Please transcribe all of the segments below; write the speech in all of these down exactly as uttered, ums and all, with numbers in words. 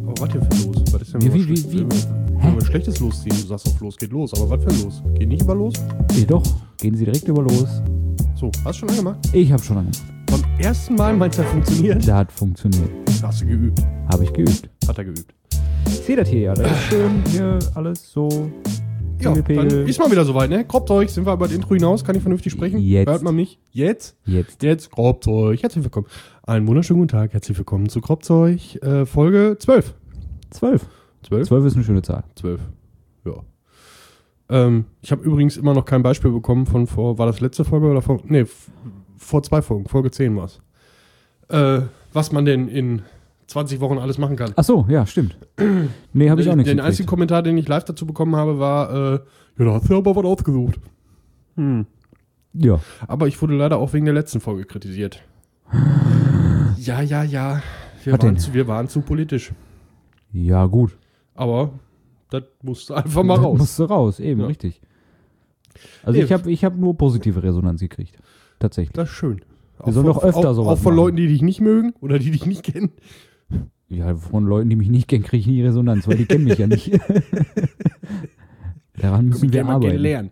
Oh, was hier für los? Was ist denn Wie, mal wie, schlecht- wie, wie? Wenn wir schlechtes losziehen, du sagst auf los, geht los. Aber was für los? Geht nicht über los? Nee, doch. Gehen Sie direkt über los. So, hast du schon angemacht? Ich habe schon angemacht. Beim ersten Mal meinst du, das funktioniert? Das hat funktioniert. Hast du geübt? Habe ich geübt. Hat er geübt. Ich sehe das hier ja. Das ist schön. Hier alles so. Ja, dann Pegel. ist mal wieder soweit, ne? Kropzeug, sind wir über das Intro hinaus? Kann ich vernünftig sprechen? Jetzt. Hört man mich? Jetzt? Jetzt. Jetzt Kropzeug. Herzlich willkommen. Einen wunderschönen guten Tag. Herzlich willkommen zu Kropzeug, äh, Folge zwölf. Zwölf. zwölf? Zwölf ist eine schöne Zahl. zwölf. Ja. Ähm, ich habe übrigens immer noch kein Beispiel bekommen von vor, war das letzte Folge oder vor, nee, f- vor zwei Folgen, Folge zehn war es. Äh, was man denn in zwanzig Wochen alles machen kann. Ach so, ja, stimmt. Nee, habe ich auch nicht Den einzigen Kommentar, den ich live dazu bekommen habe, war, äh, ja, da hast du aber was ausgesucht. Hm. Ja. Aber ich wurde leider auch wegen der letzten Folge kritisiert. Ja, ja, ja. Wir, Was waren denn? zu, wir waren zu politisch. Ja, gut. Aber das musste einfach mal Das raus. musste raus, eben, Ja. richtig. Also Nee. ich habe ich hab nur positive Resonanz gekriegt. Tatsächlich. Das ist schön. Wir sollen doch öfter auch, sowas Auch von machen. Leuten, die dich nicht mögen oder die dich nicht kennen. Ja, von Leuten, die mich nicht kennen, kriege ich nie Resonanz, weil die kennen mich ja nicht. Daran müssen wir arbeiten. lernen.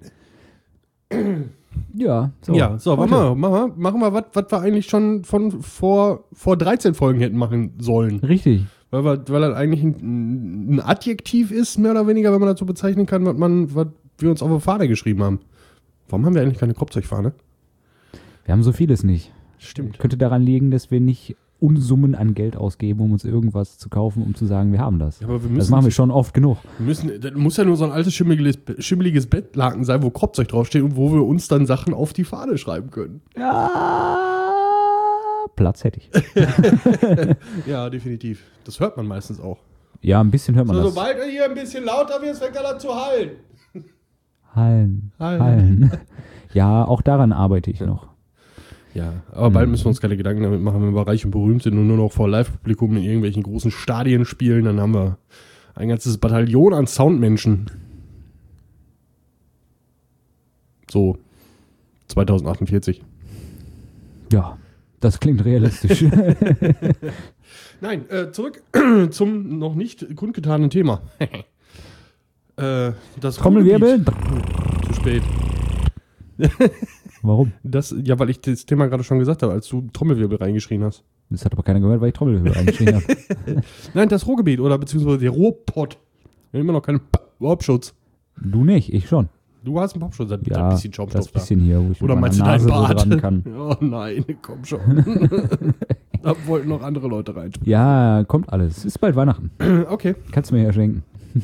Ja, so. Ja, so, Heute. machen wir, machen wir, machen wir was, was wir eigentlich schon von vor, vor dreizehn Folgen hätten machen sollen. Richtig. Weil, wir, weil das eigentlich ein, ein Adjektiv ist, mehr oder weniger, wenn man das so bezeichnen kann, was, man, was wir uns auf der Fahne geschrieben haben. Warum haben wir eigentlich keine Kropzeugfahne? Wir haben so vieles nicht. Stimmt. Könnte daran liegen, dass wir nicht Unsummen an Geld ausgeben, um uns irgendwas zu kaufen, um zu sagen, wir haben das. Ja, aber wir Das müssen, machen wir schon oft genug. wir müssen, das muss ja nur so ein altes, schimmeliges, schimmeliges Bettlaken sein, wo Kropzeug draufsteht und wo wir uns dann Sachen auf die Fahne schreiben können. Ja, Platz hätte ich. Ja, definitiv. Das hört man meistens auch. Ja, ein bisschen hört man So, das. sobald er hier ein bisschen lauter wird, fängt er an zu hallen. Hallen. Hallen. Hallen. Ja, auch daran arbeite ich noch. Ja, aber bald müssen wir uns keine Gedanken damit machen, wenn wir reich und berühmt sind und nur noch vor Live-Publikum in irgendwelchen großen Stadien spielen, dann haben wir ein ganzes Bataillon an Soundmenschen. So zweitausendachtundvierzig. Ja, das klingt realistisch. Nein, äh, zurück zum noch nicht kundgetanen Thema. äh, das Trommelwirbel. Ruhrgebiet. Zu spät. Warum? Das, ja, weil ich das Thema gerade schon gesagt habe, als du Trommelwirbel reingeschrien hast. Das hat aber keiner gehört, weil ich Trommelwirbel eingeschrien habe. Nein, das Ruhrgebiet oder beziehungsweise der Ruhrpott. Wir haben immer noch keinen Popschutz. Du nicht, ich schon. Du hast einen Popschutz, da Ja, ein bisschen Schaumstoff das bisschen hier, wo ich Oder mit meinst du meiner deinen Nase so Bart? dran kann. Oh nein, komm schon. Da wollten noch andere Leute rein. Ja, kommt alles. Ist bald Weihnachten. Okay. Kannst du mir ja schenken.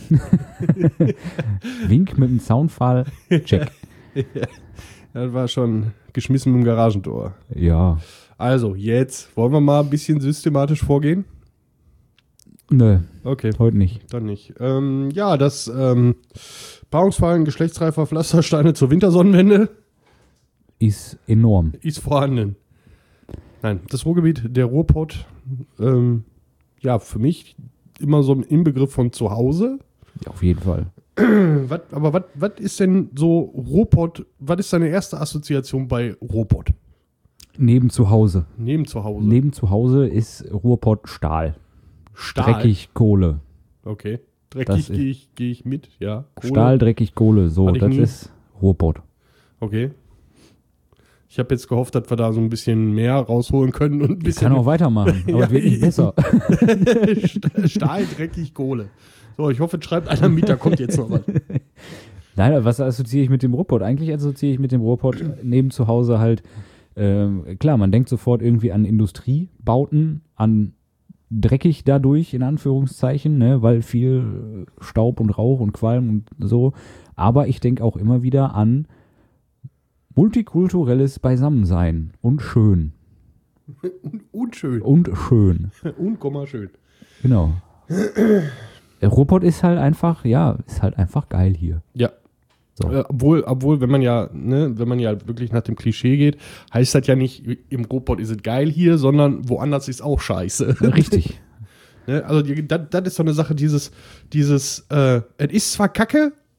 Wink mit dem Soundfall. Check. Das war schon geschmissen mit dem Garagentor. Ja. Also, jetzt wollen wir mal ein bisschen systematisch vorgehen. Nö, Okay, heute nicht. dann nicht. Ähm, ja, das ähm, Paarungsfallen geschlechtsreifer Pflastersteine zur Wintersonnenwende Ist enorm. ist vorhanden. Nein, das Ruhrgebiet, der Ruhrpott, ähm, ja, für mich immer so ein Inbegriff von zu Hause. Ja, auf jeden Fall. Was, aber was, was ist denn so Ruhrpott, was ist deine erste Assoziation bei Ruhrpott? Neben zu Hause. Neben zu Hause. Neben zu Hause ist Ruhrpott Stahl. Stahl. Dreckig Kohle. Okay. Das Dreckig ist- gehe ich, geh ich mit, ja. Kohle. Stahl, dreckig Kohle. So, Hatte ich das nie. ist Ruhrpott. Okay. Ich habe jetzt gehofft, dass wir da so ein bisschen mehr rausholen können und ein Ich bisschen kann auch weitermachen, aber Ja, wird nicht besser. Stahl, dreckig, Kohle. So, ich hoffe, es schreibt einer mit, da kommt jetzt noch was. Nein, was assoziiere ich mit dem Ruhrpott? Eigentlich assoziiere ich mit dem Ruhrpott neben zu Hause halt, ähm, klar, man denkt sofort irgendwie an Industriebauten, an dreckig dadurch, in Anführungszeichen, ne, weil viel äh, Staub und Rauch und Qualm und so. Aber ich denke auch immer wieder an multikulturelles Beisammensein und schön. Unschön. Und schön. Unkomma schön. Genau. Der Ruhrpott ist halt einfach, ja, ist halt einfach geil hier. Ja. So. Äh, obwohl, obwohl, wenn man ja, ne, wenn man ja wirklich nach dem Klischee geht, heißt das ja nicht, im Ruhrpott ist es geil hier, sondern woanders ist auch scheiße. Richtig. Ne? Also die- das das ist so eine Sache, dieses, dieses, äh, es ist zwar kacke,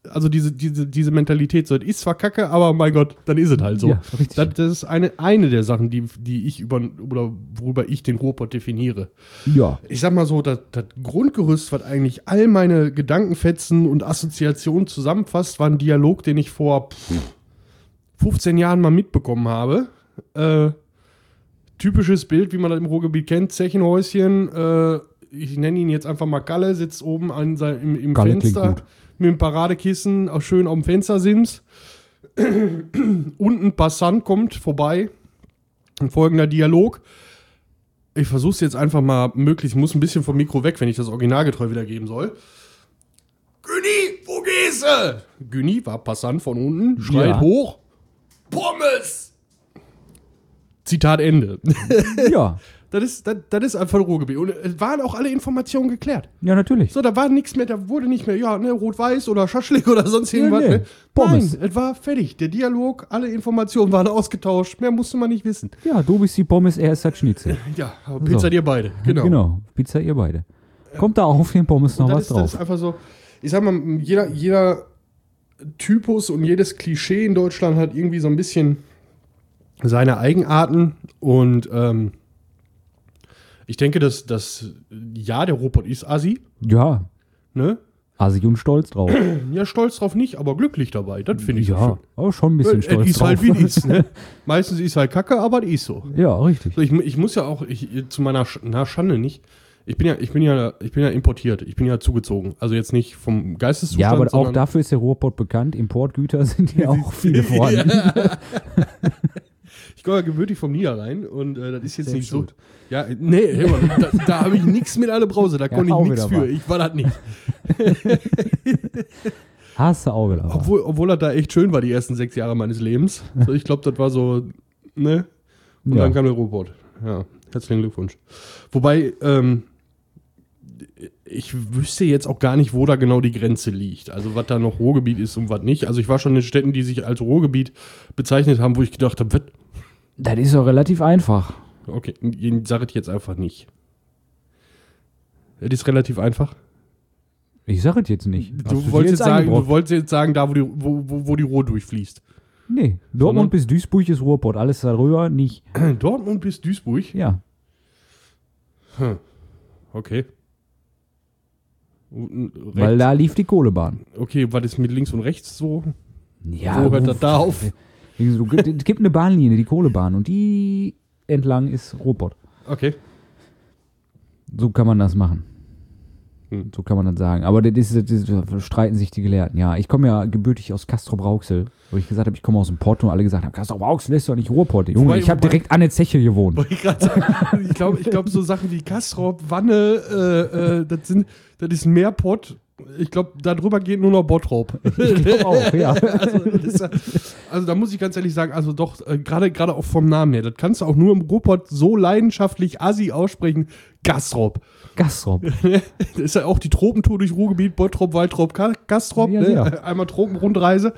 also diese, diese, diese Mentalität, so, das ist zwar kacke, aber mein Gott, dann ist es halt so. Ja, richtig. Das, das ist eine, eine der Sachen, die, die ich über, oder worüber ich den Ruhrpott definiere. Ja. Ich sag mal so, das, das Grundgerüst, was eigentlich all meine Gedankenfetzen und Assoziationen zusammenfasst, war ein Dialog, den ich vor pff, fünfzehn Jahren mal mitbekommen habe. Äh, typisches Bild, wie man das im Ruhrgebiet kennt, Zechenhäuschen, äh, ich nenne ihn jetzt einfach mal Galle, sitzt oben an sein, im, im Galle Fenster mit dem Paradekissen, auch schön auf dem Fenstersims. Unten ein Passant kommt vorbei. Ein folgender Dialog. Ich versuche es jetzt einfach mal möglichst, muss ein bisschen vom Mikro weg, wenn ich das originalgetreu wiedergeben soll. Günni, wo gehst du? Günni war Passant von unten, schreit Ja. hoch. Pommes! Zitat Ende. Ja. Das ist, das, das ist einfach Ruhrgebiet. Und es waren auch alle Informationen geklärt. Ja, natürlich. So, da war nichts mehr, da wurde nicht mehr, ja, ne, Rot-Weiß oder Schaschlik oder sonst Ja, irgendwas. nee. Ne? Pommes. Nein, es war fertig. Der Dialog, alle Informationen waren ausgetauscht. Mehr musste man nicht wissen. Ja, du bist die Pommes, er ist das Schnitzel. Ja, aber Pizza So. dir beide. Genau. Genau. Pizza ihr beide. Kommt da auf den Pommes noch Und das, was ist, das drauf? ist einfach so, ich sag mal, jeder, jeder Typus und jedes Klischee in Deutschland hat irgendwie so ein bisschen seine Eigenarten. Und ähm, ich denke, dass das, ja, der Ruhrpott ist Assi, Ja. ne? Assi und stolz drauf. Ja, stolz drauf nicht, aber glücklich dabei. Das finde ich so ja, schön. aber schon ein bisschen Es stolz ist drauf. halt wie es ist, ne? Meistens ist halt Kacke, aber es ist so. Ja, richtig. So, ich, ich muss ja auch, ich, zu meiner Sch na, Schande nicht. Ich bin ja, ich bin ja, ich bin ja importiert. Ich bin ja zugezogen. Also jetzt nicht vom Geisteszustand. Ja, aber auch sondern- dafür ist der Ruhrpott bekannt. Importgüter sind hier auch viele vorhanden. Ich komme ja gebürtig vom Niederrhein und äh, das ist jetzt Selbst nicht so. schuld. Ja, nee, hör mal, da, da habe ich nichts mit alle Brause. Da Ja, konnte ich auch nichts wieder für. wahr. Ich war das nicht. Hast du Auge drauf. Obwohl, obwohl das da echt schön war, die ersten sechs Jahre meines Lebens. So, ich glaube, das war so, ne? Und Ja. dann kam der Ruhrpott. Ja, herzlichen Glückwunsch. Wobei, ähm, ich wüsste jetzt auch gar nicht, wo da genau die Grenze liegt. Also, was da noch Ruhrgebiet ist und was nicht. Also, ich war schon in Städten, die sich als Ruhrgebiet bezeichnet haben, wo ich gedacht habe, was? Das ist doch relativ einfach. Okay, sag es jetzt einfach nicht. Das ist relativ einfach. Ich sage es jetzt nicht. Hast Du dir wolltest, jetzt sagen, eingebrockt? du wolltest jetzt sagen, da, wo die, wo, wo, wo die Ruhr durchfließt. Nee, Dortmund Sondern? bis Duisburg ist Ruhrpott. Alles darüber nicht. Dortmund bis Duisburg? Ja. Hm. Okay. Und, rechts. Weil da lief die Kohlebahn. Okay, was ist mit links und rechts so? Ja, Wo hört das da auf? So, es gibt eine Bahnlinie, die Kohlebahn. Und die entlang ist Ruhrpott. Okay. So kann man das machen. Hm. So kann man das sagen. Aber das ist, das ist, da streiten sich die Gelehrten. Ja, ich komme ja gebürtig aus Castrop-Rauxel, wo ich gesagt habe, ich komme aus dem Pott und alle gesagt haben, Castrop-Rauxel ist doch nicht Ruhrpott. Junge, Wobei- ich habe wobei- direkt an der Zeche gewohnt. Wollte ich gerade sagen. Ich glaube, ich glaub, so Sachen wie Kastrop, Wanne, äh, äh, das, sind, das ist mehr Pott. Ich glaube, darüber geht nur noch Bottrop. Ich glaub auch, ja. Also, das ist ja- also da muss ich ganz ehrlich sagen, also doch, äh, gerade gerade auch vom Namen her, das kannst du auch nur im Ruhrpott so leidenschaftlich Assi aussprechen. Gastrop. Gastrop. Das ist ja auch die Tropentour durch Ruhrgebiet, Bottrop, Waldrop, Ka- Gastrop, Ja, ne? sehr. Einmal Tropenrundreise.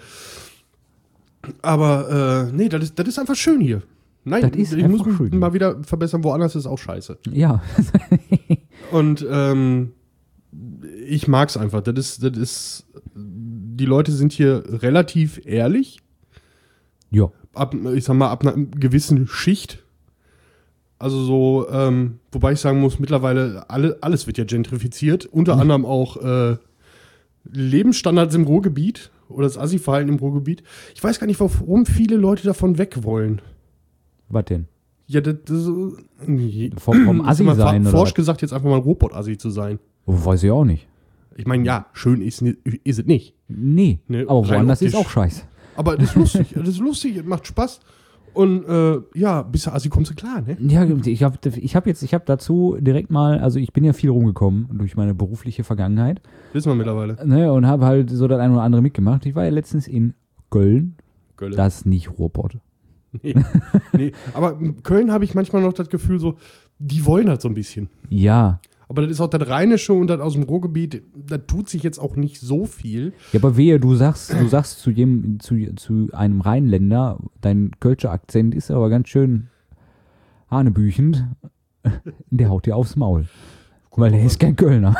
Aber äh, nee, das ist, das ist einfach schön hier. Nein, Das ist ich muss einfach mich schön. mal wieder verbessern, woanders ist auch scheiße. Ja. Und ähm, ich mag's einfach. Das ist, das ist, die Leute sind hier relativ ehrlich. Ja. Ab, ich sag mal, ab einer gewissen Schicht. Also so, ähm, wobei ich sagen muss, mittlerweile alle, alles wird ja gentrifiziert. Unter Mhm. anderem auch äh, Lebensstandards im Ruhrgebiet oder das Assi-Verhalten im Ruhrgebiet. Ich weiß gar nicht, warum viele Leute davon weg wollen. Was denn? Ja, das, das nee. Vom, vom Assi Mal sein oder forsch was? gesagt, jetzt einfach mal ein Ruhrpott-Assi zu sein. Oh, weiß ich auch nicht. Ich meine, ja, schön ist, ni- ist es nicht. Nee, Nee, aber rein woanders ist optisch. auch scheiße. Aber das ist lustig, das ist lustig, es macht Spaß. Und äh, ja, bis der Assi kommst du klar, ne? Ja, ich habe ich hab jetzt, ich habe dazu direkt mal, also ich bin ja viel rumgekommen durch meine berufliche Vergangenheit, Wissen wir mittlerweile. ne, und habe halt so das eine oder andere mitgemacht. Ich war ja letztens in Köln, Köln. das ist nicht Ruhrpott. Nee. nee. Aber in Köln habe ich manchmal noch das Gefühl, so, die wollen halt so ein bisschen. Ja, Aber das ist auch das Rheinische und das aus dem Ruhrgebiet, da tut sich jetzt auch nicht so viel. ja, aber wehe, du sagst, du sagst zu jedem, zu, zu einem Rheinländer, dein Kölscher Akzent ist aber ganz schön hanebüchend, der haut dir aufs Maul. Weil er ist kein Kölner.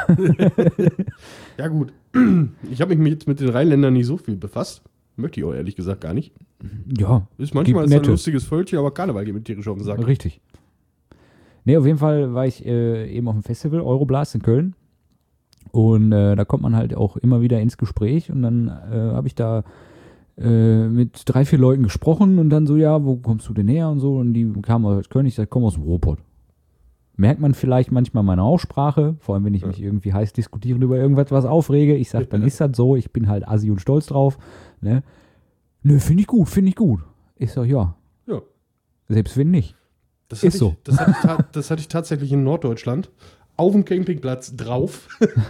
Ja gut, ich habe mich jetzt mit den Rheinländern nicht so viel befasst. Möchte ich auch ehrlich gesagt gar nicht. Ja. Ist manchmal gibt ist ein nette. lustiges Völkchen, aber Karneval geht mir tierisch auf den Sack. Richtig. Nee, auf jeden Fall war ich äh, eben auf dem Festival, Euroblast in Köln. Und äh, da kommt man halt auch immer wieder ins Gespräch. Und dann äh, habe ich da äh, mit drei, vier Leuten gesprochen und dann so, ja, wo kommst du denn her und so. Und die kamen aus Köln, ich sag, komm aus dem Ruhrpott. Merkt man vielleicht manchmal meine Aussprache, vor allem wenn ich ja. mich irgendwie heiß diskutieren über irgendwas was aufrege. Ich sag, dann ist das so, ich bin halt assi und stolz drauf. Ne, Nö, finde ich gut, finde ich gut. Ich sag, ja. Ja. Selbst wenn nicht. Das ist ich, so. Das hatte, ich ta- das hatte ich tatsächlich in Norddeutschland. Auf dem Campingplatz drauf.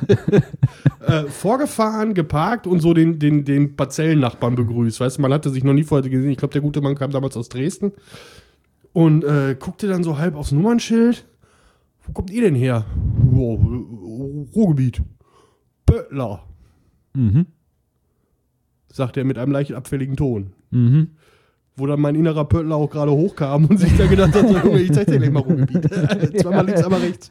äh, vorgefahren, geparkt und so den, den, den Parzellennachbarn begrüßt. Weißt du, man hatte sich noch nie vorher gesehen. Ich glaube, der gute Mann kam damals aus Dresden. Und äh, guckte dann so halb aufs Nummernschild. Wo kommt ihr denn her? Wow, Ruhrgebiet. Böttler. Mhm. Sagt er mit einem leicht abfälligen Ton. Mhm. Wo dann mein innerer Pöttler auch gerade hochkam und sich da gedacht hat, so, Junge, ich zeig dir gleich mal Ruhrgebiet. Zweimal links, einmal rechts.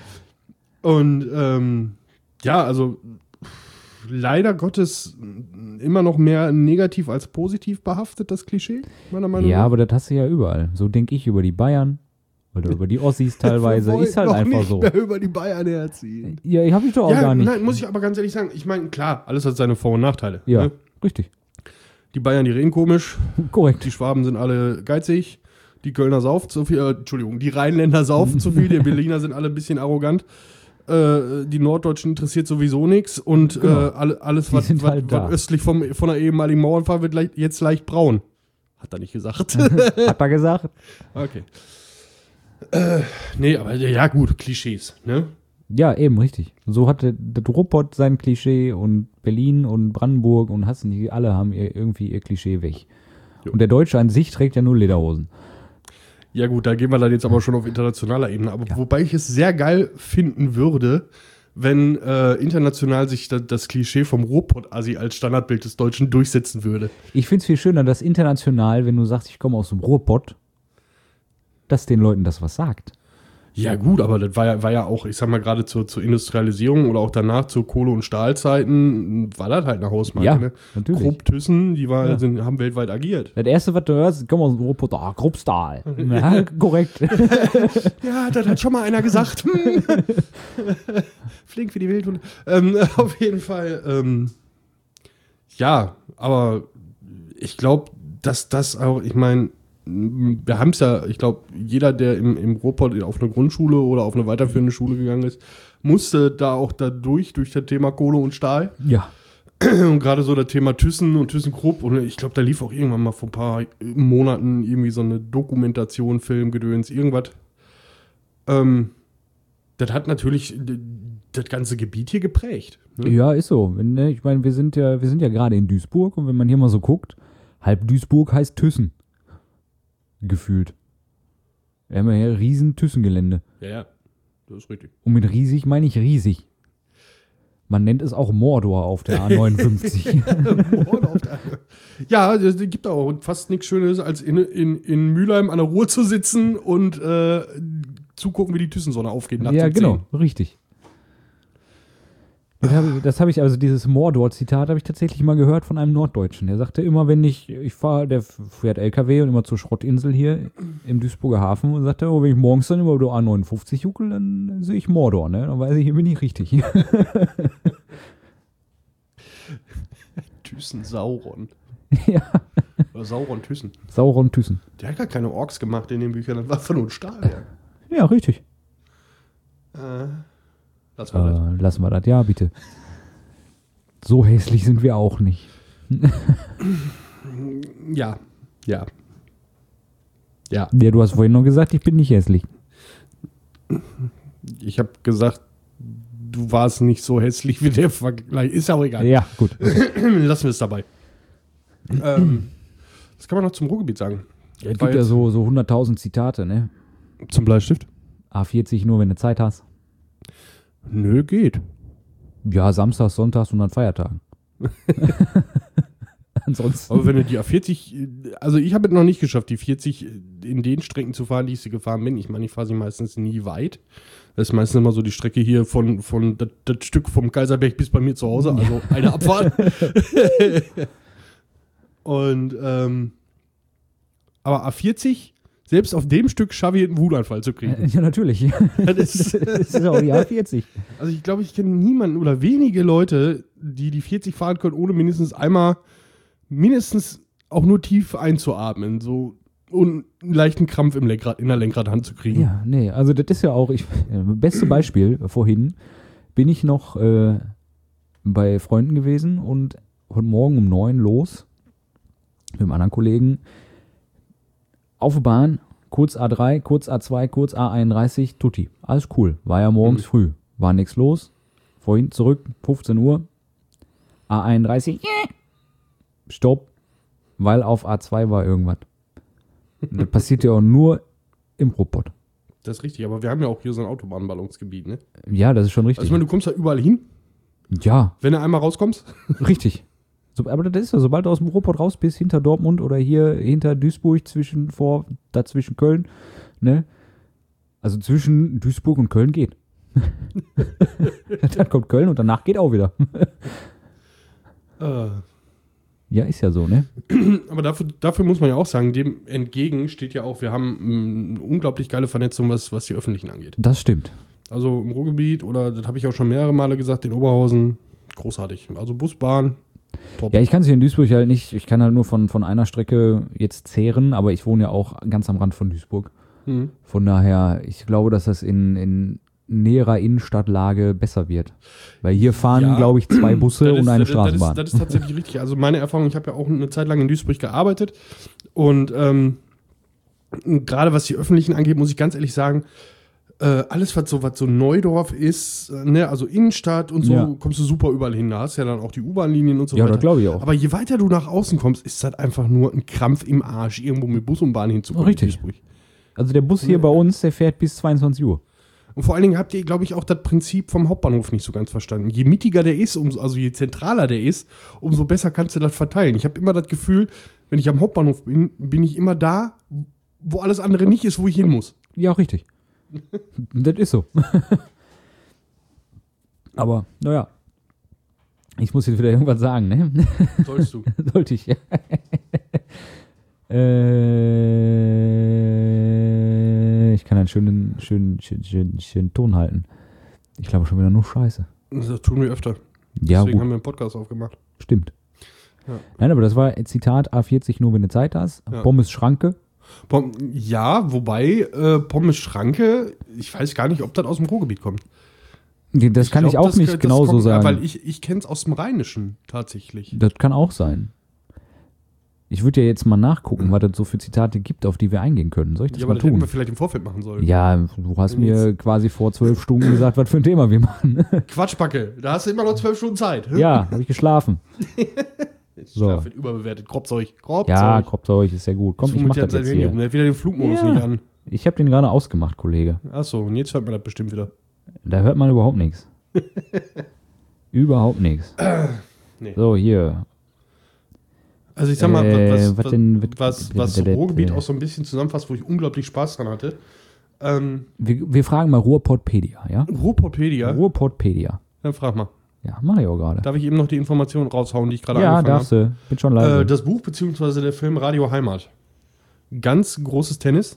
Und ähm, ja, also leider Gottes immer noch mehr negativ als positiv behaftet, das Klischee, meiner Meinung nach. Ja, aber das hast du ja überall. So denke ich über die Bayern oder über die Ossis teilweise. Ist halt noch einfach nicht so. Mehr über die Bayern herziehen. Ja, ich habe ich doch auch ja, gar nicht. Nein, muss ich aber ganz ehrlich sagen, ich meine, klar, alles hat seine Vor- und Nachteile. Ja, Ne? richtig. Die Bayern, die reden komisch. Korrekt. Die Schwaben sind alle geizig. Die Kölner saufen zu viel. Äh, Entschuldigung, die Rheinländer saufen zu viel. Die Berliner sind alle ein bisschen arrogant. Äh, die Norddeutschen interessiert sowieso nichts. Und Genau. äh, alle, alles, Die was, sind was, halt was da. östlich vom, von der ehemaligen Mauernfall wird leicht, jetzt leicht braun. Hat er nicht gesagt. Hat er gesagt? Okay. Äh, nee, aber ja gut, Klischees, ne? Ja, eben, richtig. So hatte der Ruhrpott sein Klischee und Berlin und Brandenburg und hast nicht, alle haben ihr, irgendwie ihr Klischee weg. Jo. Und der Deutsche an sich trägt ja nur Lederhosen. Ja gut, da gehen wir dann jetzt aber schon auf internationaler Ebene. Aber Ja. wobei ich es sehr geil finden würde, wenn äh, international sich da, das Klischee vom Ruhrpott-Assi als Standardbild des Deutschen durchsetzen würde. Ich finde es viel schöner, dass international, wenn du sagst, ich komme aus dem Ruhrpott, dass den Leuten das was sagt. Ja gut, aber das war ja, war ja auch, ich sag mal, gerade zur, zur Industrialisierung oder auch danach zu Kohle- und Stahlzeiten, war das halt eine Hausmarke. Ja, ne? natürlich. Krupp Thyssen, die war, Ja. sind, haben weltweit agiert. Das erste, was du hörst, komm aus dem Ruhrpott, ah, Kruppstahl. Ja, korrekt. Ja, das hat schon mal einer gesagt. Hm. Flink für die Wildhunde. Ähm, auf jeden Fall, ähm, ja, aber ich glaube, dass das auch, ich meine, wir haben es ja, ich glaube, jeder, der im, im Ruhrpott auf eine Grundschule oder auf eine weiterführende Schule gegangen ist, musste da auch da durch, durch das Thema Kohle und Stahl. Ja. Und gerade so das Thema Thyssen und ThyssenKrupp. Und ich glaube, da lief auch irgendwann mal vor ein paar Monaten irgendwie so eine Dokumentation, Film, Gedöns, irgendwas. Ähm, das hat natürlich d- das ganze Gebiet hier geprägt. Ne? Ja, ist so. Wenn, ne, ich meine, wir sind ja, wir sind ja gerade in Duisburg und wenn man hier mal so guckt, halb Duisburg heißt Thyssen. Gefühlt. Wir haben ja hier riesen Thyssen-Gelände. Ja, ja, das ist richtig. Und mit riesig meine ich riesig. Man nennt es auch Mordor auf der A neunundfünfzig. Ja, es gibt auch fast nichts Schönes, als in, in, in Mülheim an der Ruhr zu sitzen und äh, zugucken, wie die Thüssensonne aufgeht. nachts Ja, um genau, richtig. Das habe ich, das hab ich, also dieses Mordor-Zitat habe ich tatsächlich mal gehört von einem Norddeutschen. Der sagte immer, wenn ich, ich fahre, der fährt L K W und immer zur Schrottinsel hier im Duisburger Hafen und sagte, oh, wenn ich morgens dann immer über die A neunundfünfzig juckel, dann sehe ich Mordor, ne? Dann weiß ich, hier bin ich richtig. Thyssen Sauron. Ja. Oder Sauron Thyssen. Sauron Thyssen. Der hat gar keine Orks gemacht in den Büchern, das war von nur Stahlwerk. Ja, richtig. Äh, lass mal das. Äh, lassen wir das, ja, bitte. So hässlich sind wir auch nicht. Ja, ja. Ja, Ja, du hast vorhin noch gesagt, ich bin nicht hässlich. ich habe gesagt, du warst nicht so hässlich wie der Vergleich. Ist auch egal. Ja, gut. Lassen wir es dabei. ähm, was kann man noch zum Ruhrgebiet sagen? Es gibt ja so, so hunderttausend Zitate, ne? Zum Bleistift? A vierzig nur, wenn du Zeit hast. Nö, geht. Ja, Samstags, Sonntags und an Feiertagen. Ansonsten. Aber wenn du die A vierzig, also ich habe es noch nicht geschafft, die vierzig in den Strecken zu fahren, die ich sie gefahren bin. Ich meine, ich fahre sie meistens nie weit. Das ist meistens immer so die Strecke hier von, von das, das Stück vom Kaiserberg bis bei mir zu Hause, also eine Abfahrt. Und, ähm, aber A vierzig, selbst auf dem Stück schaffe ich einen Wutanfall zu kriegen. Ja, natürlich. Das ist, Das ist auch die A vierzig. Also ich glaube, ich kenne niemanden oder wenige Leute, die die vierzig fahren können, ohne mindestens einmal, mindestens auch nur tief einzuatmen, so und einen leichten Krampf im Lenkrad, in der Lenkradhand zu kriegen. Ja, nee, also das ist ja auch, ich, beste Beispiel, vorhin bin ich noch äh, bei Freunden gewesen und heute Morgen um neun los mit einem anderen Kollegen auf der Bahn, kurz A drei, kurz A zwei, kurz A einunddreißig, tutti, alles cool, war ja morgens Mhm. früh, war nichts los, vorhin zurück, fünfzehn Uhr, A einunddreißig, stopp, weil auf A zwei war irgendwas. Das passiert ja auch nur im Ruhrpott. Das ist richtig, aber wir haben ja auch hier so ein Autobahnballungsgebiet, ne? Ja, das ist schon richtig. Also ich meine, du kommst da überall hin, ja, wenn du einmal rauskommst. richtig. So, aber das ist ja, sobald du aus dem Ruhrpott raus bist, hinter Dortmund oder hier hinter Duisburg, zwischen vor, dazwischen Köln, ne? Also zwischen Duisburg und Köln geht. Dann kommt Köln und danach geht auch wieder. Äh, Ja, ist ja so, ne? aber dafür, dafür muss man ja auch sagen, dem entgegen steht ja auch, wir haben mh, eine unglaublich geile Vernetzung, was, was die Öffentlichen angeht. Das stimmt. Also im Ruhrgebiet, oder das habe ich auch schon mehrere Male gesagt, in Oberhausen, großartig. Also Bus, Bahn, top. Ja, ich kann es hier in Duisburg halt nicht, ich kann halt nur von, von einer Strecke jetzt zehren, aber ich wohne ja auch ganz am Rand von Duisburg. Mhm. Von daher, ich glaube, dass das in, in näherer Innenstadtlage besser wird. Weil hier fahren, Ja. glaube ich, zwei Busse Das ist- und eine das, Straßenbahn. Das ist, das ist tatsächlich richtig. Also meine Erfahrung, ich habe ja auch eine Zeit lang in Duisburg gearbeitet und ähm, gerade was die Öffentlichen angeht, muss ich ganz ehrlich sagen, äh, alles, was so, was so Neudorf ist, äh, ne, also Innenstadt und so, Ja. kommst du super überall hin. Da hast du ja dann auch die U-Bahn-Linien und so Ja, weiter. das glaube ich auch. Aber je weiter du nach außen kommst, ist das einfach nur ein Krampf im Arsch, irgendwo mit Bus und Bahn hinzukommen. Richtig. in Duisburg. Also der Bus hier bei uns, der fährt bis zweiundzwanzig Uhr. Und vor allen Dingen habt ihr, glaube ich, auch das Prinzip vom Hauptbahnhof nicht so ganz verstanden. Je mittiger der ist, umso, also je zentraler der ist, umso besser kannst du das verteilen. Ich habe immer das Gefühl, wenn ich am Hauptbahnhof bin, bin ich immer da, wo alles andere nicht ist, wo ich hin muss. Ja, richtig. Das ist so. Aber, naja. Ich muss jetzt wieder irgendwas sagen, ne? Sollst du. Sollte ich, ja. äh, ich kann einen schönen, schönen, schönen, schönen, schönen Ton halten. Ich glaube schon wieder nur Scheiße. Das tun wir öfter. Ja, Deswegen gut, haben wir einen Podcast aufgemacht. stimmt. Ja. Nein, aber das war Zitat A vierzig, nur wenn du Zeit hast. Ja. Pommes Schranke. Pom ja, wobei äh, Pommes Schranke, ich weiß gar nicht, ob das aus dem Ruhrgebiet kommt. Das kann ich, glaub, auch das- nicht das genau so kommt- sagen. Weil ich, ich kenne es aus dem Rheinischen tatsächlich. Das kann auch sein. Ich würde ja jetzt mal nachgucken, was es so für Zitate gibt, auf die wir eingehen können. Soll ich das Ja, aber mal das hätten tun? wir vielleicht im Vorfeld machen sollen. Ja, du hast Wenn mir quasi vor zwölf Stunden gesagt, was für ein Thema wir machen. Quatschbacke, da hast du immer noch zwölf Stunden Zeit. Ja, habe ich geschlafen. So. Schlaf wird überbewertet. Kropfzeug. Kropfzeug. Ja, Kropfzeug ist ja gut. Komm, ich mach das jetzt Handy um. hier. Der hat wieder den Flugmodus Ja. nicht an. Ich habe den gerade ausgemacht, Kollege. Achso, und jetzt hört man das bestimmt wieder. Da hört man überhaupt nichts. Überhaupt nichts. Nee. So, hier. Also ich sag mal, Äh, was, was was, denn- was, was- was, was- was- Ruhrgebiet äh, auch so ein bisschen zusammenfasst, wo ich unglaublich Spaß dran hatte. Ähm, Wir, wir fragen mal Ruhrpottpedia, ja? Ruhrpotpedia. Ruhrpottpedia. Dann frag mal. Ja, mach ich auch gerade. Darf ich eben noch die Informationen raushauen, die ich gerade Ja, angefangen darfst du. Bin schon habe? leise. Äh, das Buch beziehungsweise der Film Radio Heimat. Ganz großes Tennis.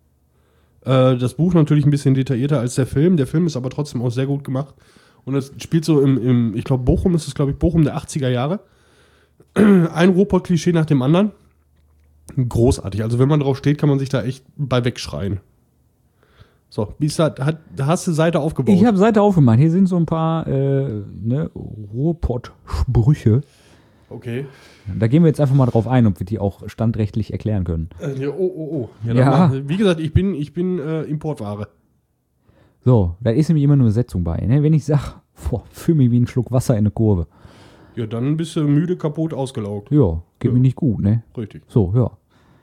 Äh, das Buch natürlich ein bisschen detaillierter als der Film. Der Film ist aber trotzdem auch sehr gut gemacht. Und es spielt so im, im ich glaube, Bochum ist es, glaube ich, Bochum der achtziger Jahre. Ein Ruhrpott-Klischee nach dem anderen. Großartig. Also wenn man drauf steht, kann man sich da echt bei wegschreien. So, wie ist das? Hat, da hast du Seite aufgebaut. Ich habe Seite aufgemacht. Hier sind so ein paar äh, ne, Ruhrpott-Sprüche. Okay. Da gehen wir jetzt einfach mal drauf ein, ob wir die auch standrechtlich erklären können. Äh, ja, oh, oh, oh. Ja, Ja. dann mach- Wie gesagt, ich bin, ich bin äh, Importware. So, da ist nämlich immer nur eine Setzung bei. Ne? Wenn ich sage, fühl mich wie ein Schluck Wasser in eine Kurve. Ja, dann bist du müde, kaputt, ausgelaugt. Ja, geht Ja. mir nicht gut, ne? Richtig. So, ja.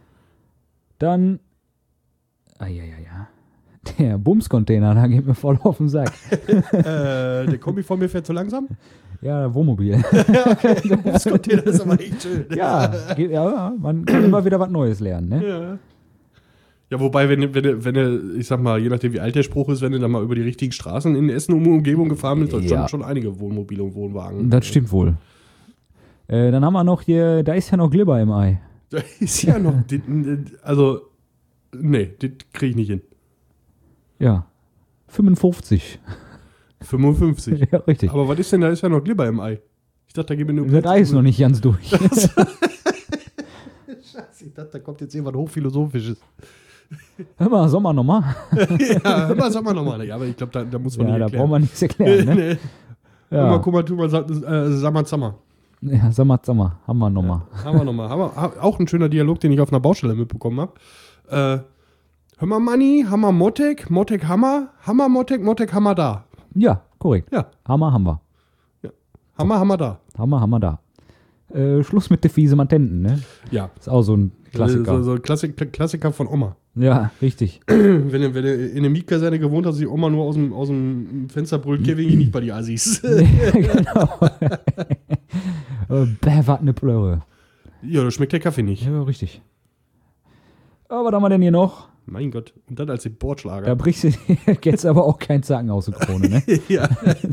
Dann, ah, ja, ja, ja. Der Bumscontainer, da geht mir voll auf den Sack. äh, der Kombi von mir fährt zu langsam. Ja, der Wohnmobil. Der Bumscontainer ist aber echt schön. ja, geht, ja, ja, man kann immer wieder was Neues lernen, ne? Ja. Ja, wobei, wenn, du- wenn, du- wenn du, ich sag mal, je nachdem wie alt der Spruch ist, wenn du dann mal über die richtigen Straßen in Essen um Umgebung gefahren bist, dann Ja. schon, schon einige Wohnmobile und Wohnwagen. Das stimmt wohl. Äh, dann haben wir noch hier, da ist ja noch Glibber im Ei. Da ist ja noch, die- also, nee, das kriege ich nicht hin. Ja. fünfundfünfzig. fünfundfünfzig. Ja, richtig. Aber was ist denn, da ist ja noch Glibber im Ei. Ich dachte, da gehen wir nur... Das Ei ist noch nicht ganz durch. Scheiße, ich dachte, da kommt jetzt irgendwas Hochphilosophisches. Hör mal, Sommer nochmal. Ja, hör mal, sag mal nochmal. Ja, aber ich glaube, da, da muss man Ja, nicht da erklären. brauchen wir nichts erklären, ne? nee. Hör mal, Ja, guck mal, tu mal, sag- äh, Sammer, Sammer. ja Sommer, Sommer. Haben wir nochmal. Haben wir nochmal. Haben wir, ha- auch ein schöner Dialog, den ich auf einer Baustelle mitbekommen habe. Äh, hör mal, Manni, Hammer, Mottek, Mottek, Hammer, Hammer, Mottek, Mottek, Hammer da. Ja, korrekt. Ja, Hammer, haben wir. Hammer, Hammer da. Hammer, Hammer da. Äh, Schluss mit der fiese Matenten, ne? Ja. Ist auch so ein Klassiker. So, so ein Klassik, Klassiker von Oma. Ja, richtig. Wenn du, wenn du in der Mietkaserne gewohnt hast, die Oma nur aus dem, aus dem Fenster brüllt, Kevin, geh nicht bei die Assis. Ja, genau. Äh, Bäh, was ne Plöre. Ja, da schmeckt der Kaffee nicht. Ja, richtig. Aber was haben wir denn hier noch? Mein Gott. Und dann als den Da Bordschlager. brichst du jetzt aber auch keinen Zacken aus der Krone, ne? Ja.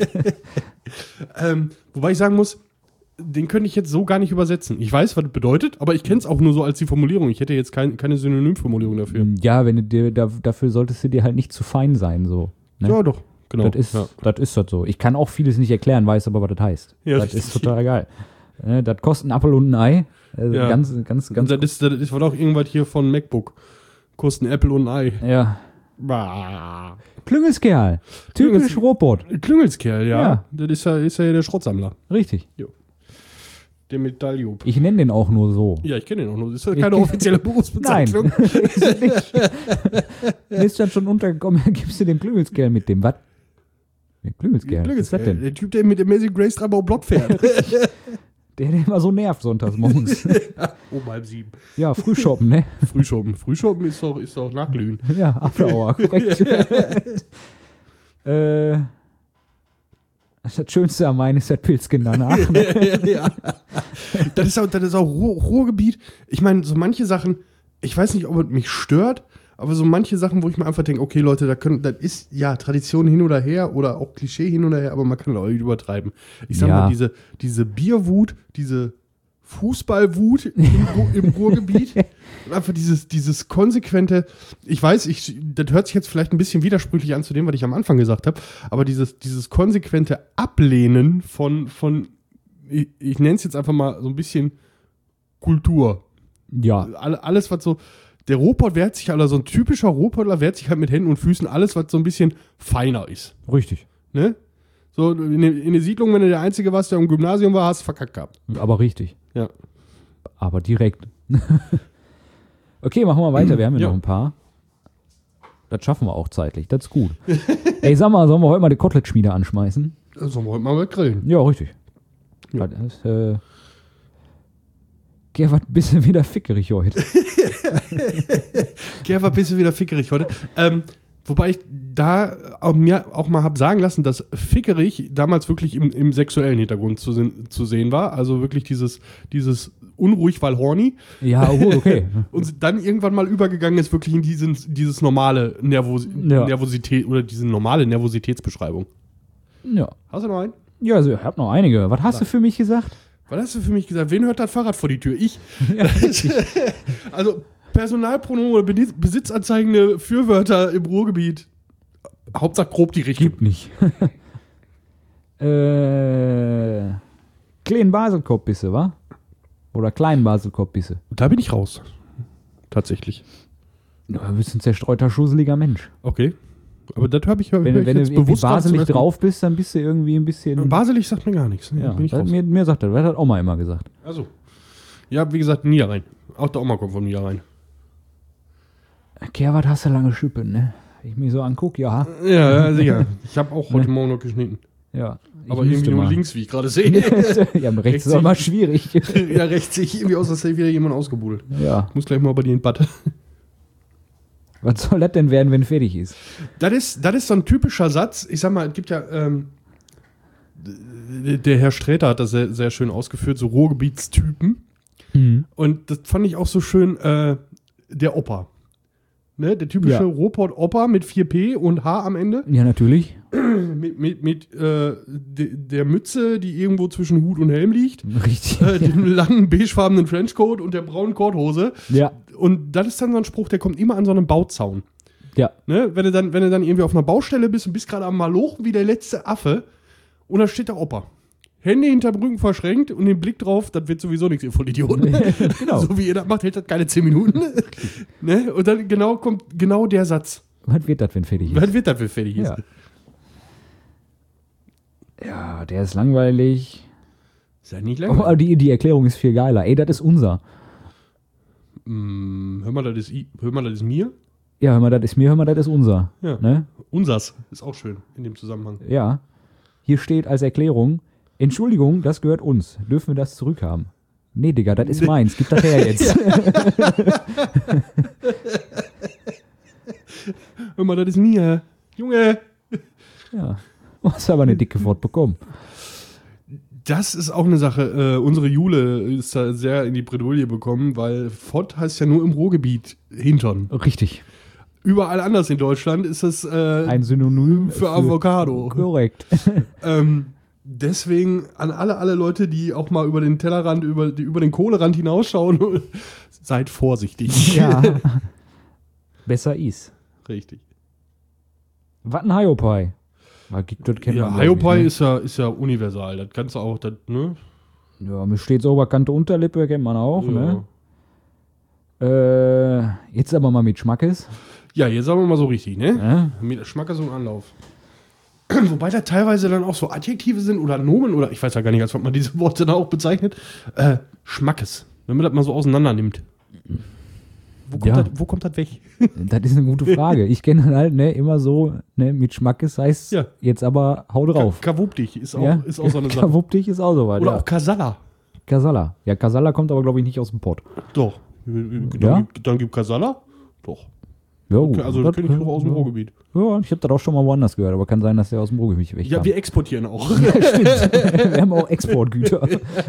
ähm, wobei ich sagen muss, den könnte ich jetzt so gar nicht übersetzen. Ich weiß, was das bedeutet, aber ich kenne es auch nur so als die Formulierung. Ich hätte jetzt kein, keine Synonymformulierung dafür. Ja, wenn du dir, da, dafür solltest du dir halt nicht zu fein sein, so. Ne? Ja, doch. Genau. Das ist, ja. das ist das so. Ich kann auch vieles nicht erklären, weiß aber, was das heißt. Ja, das richtig. ist total geil. Ne, das kostet ein Apfel und ein Ei. Also Ja. Ganz, ganz, ganz. das, ist, das ist war doch irgendwas hier von MacBook. Kostet ein Apple und ein Ei. Ja. Bah. Klüngelskerl. Typisch Klüngels- Robot. Klüngelskerl, ja. Ja. Das ist ja, ist ja der Schrottsammler. Richtig. Der Medaillop. Ich nenne den auch nur so. Ja, ich kenne den auch nur. Das ist ja keine offizielle Nein. Berufsbezeichnung. ist es nicht. Ist dann schon untergekommen, gibst du dem Klüngelskerl mit dem, was? Den Klüngelskerl. Was ist das Klüngelskerl. denn? Der Typ, der mit Amazing Grace dreimal Block fährt. Der, der immer so nervt sonntags morgens. Um halb sieben. Ja, Frühschoppen, ne? Frühschoppen. Frühschoppen ist doch, ist doch Nachglühen. Ja, After Hour, korrekt. äh, das Schönste am Main ist das Pilzchen danach. Ne? ja. Das ist auch, das ist auch Ruhr, Ruhrgebiet. Ich meine, so manche Sachen, ich weiß nicht, ob es mich stört, aber so manche Sachen, wo ich mir einfach denke, okay, Leute, da können, das ist ja Tradition hin oder her oder auch Klischee hin oder her, aber man kann das auch nicht übertreiben. Ich sag Ja. mal, diese, diese Bierwut, diese Fußballwut im, Ru- im Ruhrgebiet und einfach dieses, dieses konsequente, ich weiß, ich, das hört sich jetzt vielleicht ein bisschen widersprüchlich an zu dem, was ich am Anfang gesagt habe, aber dieses, dieses konsequente Ablehnen von, von ich, ich nenne es jetzt einfach mal so ein bisschen Kultur. Ja, Alle, alles, was so, der Ruhrpott wehrt sich, oder so ein typischer Ruhrpottler wehrt sich halt mit Händen und Füßen, alles, was so ein bisschen feiner ist. richtig. Ne? So, in, der- in der Siedlung, wenn du der Einzige warst, der im Gymnasium war, hast du verkackt gehabt. Aber richtig. Ja. Aber direkt. Okay, machen wir weiter. Wir haben ja Ja. noch ein paar. Das schaffen wir auch zeitlich. Das ist gut. Ey, sag mal, sollen wir heute mal die Koteletschmiede anschmeißen? Sollen wir heute mal was grillen? Ja, richtig. Ja. Das ist, äh, Geh, was bist du wieder fickerig heute? Geh, war ein bisschen wieder fickerig heute. Ähm, wobei ich da auch mir auch mal habe sagen lassen, dass fickerig damals wirklich im, im sexuellen Hintergrund zu, sehen- zu sehen war. Also wirklich dieses, dieses unruhig, weil horny. Ja, oh, okay. Und dann irgendwann mal übergegangen ist wirklich in diesen, dieses normale Nervos Ja. Nervosität oder diese normale Nervositätsbeschreibung. Ja. Hast du noch einen? Ja, also ich hab noch einige. Was hast du für mich gesagt? Was hast du für mich gesagt? Wen hört das Fahrrad vor die Tür? Ich. Ja, richtig. Also Personalpronomen oder Bedi- besitzanzeigende Fürwörter im Ruhrgebiet. Hauptsache grob die Richtung. Gibt nicht. äh, Kleinen Baselkopf bist du, wa? Oder kleinen Baselkopf bist du? Da bin ich raus. Tatsächlich. Ja, du bist ein zerstreuter, schusseliger Mensch. Okay. Aber das habe ich, hör Wenn, ich wenn du jetzt irgendwie bewusst gerade baselig zum ersten- drauf bist, dann bist du irgendwie ein bisschen. Baselig sagt mir gar nichts. Nee, Ja, bin ich das, raus. mir, mir sagt er, das hat Oma immer gesagt. Also. Ja, wie gesagt, Niederrhein. Auch der Oma kommt von Niederrhein. Kerr, was hast du lange schippen, ne? Ich mich so anguck, ja. Ja, ja, sicher. Ich habe auch heute Morgen noch geschnitten. Ja. Ich Aber müsste irgendwie nur mal. links, wie ich gerade sehe. Ja, rechts Rechts ist auch mal sehe schwierig. Ja, rechts sehe ich irgendwie aus, als hätte wieder jemand ausgebuddelt. Ja. Ich muss gleich mal bei dir in die Bad. Was soll das denn werden, wenn fertig ist? Das ist, das ist so ein typischer Satz. Ich sag mal, es gibt ja, ähm, d- der Herr Sträter hat das sehr, sehr schön ausgeführt, so Ruhrgebietstypen. Mhm. Und das fand ich auch so schön, äh, der Opa. Ne? Der typische Ja. Ruhrpott-Opa mit vier P und H am Ende. Ja, natürlich. Mit, mit, mit äh, de, der Mütze, die irgendwo zwischen Hut und Helm liegt. Richtig. Äh, dem langen beigefarbenen Trenchcoat und der braunen Korthose. Ja. Und das ist dann so ein Spruch, der kommt immer an so einem Bauzaun. Ja. Ne? Wenn, du dann, wenn du dann irgendwie auf einer Baustelle bist und bist gerade am Malochen wie der letzte Affe und da steht der Opa. Hände hinterm Rücken verschränkt und den Blick drauf, das wird sowieso nichts, ihr Vollidioten. Genau. So wie ihr das macht, hält das keine zehn Minuten. Ne? Und dann genau kommt genau der Satz. Was wird das, wenn fertig ist? Was wird das, wenn fertig ist? Ja. Ja, der ist langweilig. Ist ja nicht Oh, langweilig. aber die, die Erklärung ist viel geiler. Ey, das ist unser. Mm, hör mal, das ist, I- hör mal, das ist mir. Ja, hör mal, das ist mir, hör mal, das ist unser. Ja. Ne? Unsers ist auch schön in dem Zusammenhang. Ja. Hier steht als Erklärung, Entschuldigung, das gehört uns. Dürfen wir das zurückhaben? Nee, Digga, das ist meins. Gib das her jetzt. Hör mal, das ist mir. Junge. Ja. Du hast aber eine dicke Wort bekommen. Das ist auch eine Sache. Äh, unsere Jule ist da sehr in die Bredouille bekommen, weil Fott heißt ja nur im Ruhrgebiet Hintern. Richtig. Überall anders in Deutschland ist es äh, Ein Synonym für Avocado. Korrekt. Ähm, deswegen an alle, alle Leute, die auch mal über den Tellerrand, über, die über den Kohlerand hinausschauen, seid vorsichtig. Ja. Besser ist. Richtig. Was ein Hiopai? Das kennt Ja, man, glaub Hiopai ich, ist ja, ist ja universal. Das kannst du auch, das, ne? ne? Ja, mir steht Oberkante Unterlippe, kennt man auch, Ja. ne? Äh, jetzt aber mal mit Schmackes. Ja, jetzt sagen wir mal so richtig, ne? Ne? Mit Schmackes und Anlauf. Wobei da teilweise dann auch so Adjektive sind oder Nomen oder ich weiß ja gar nicht, als ob man diese Worte da auch bezeichnet. Äh, Schmackes. Wenn man das mal so auseinander nimmt. Wo kommt, Ja. das, wo kommt das weg? Das ist eine gute Frage. Ich kenne halt ne, immer so, ne, mit Schmackes heißt Ja. jetzt aber hau drauf. Kawupdich ist auch, Ja? ist auch so eine Sache. Kawupdich ist auch so weit. Oder ja. auch Kasala. Kasala. Ja, Kasala kommt aber, glaube ich, nicht aus dem Pott. Doch. Dann, Ja? gibt, dann gibt Kasala? Doch. Ja, gut. Also das kenne ich noch aus dem ja. Ruhrgebiet. Ja, ich habe das auch schon mal woanders gehört, aber kann sein, dass der aus dem Ruhrgebiet weg Ja, kam. wir exportieren auch. Stimmt. Wir haben auch Exportgüter.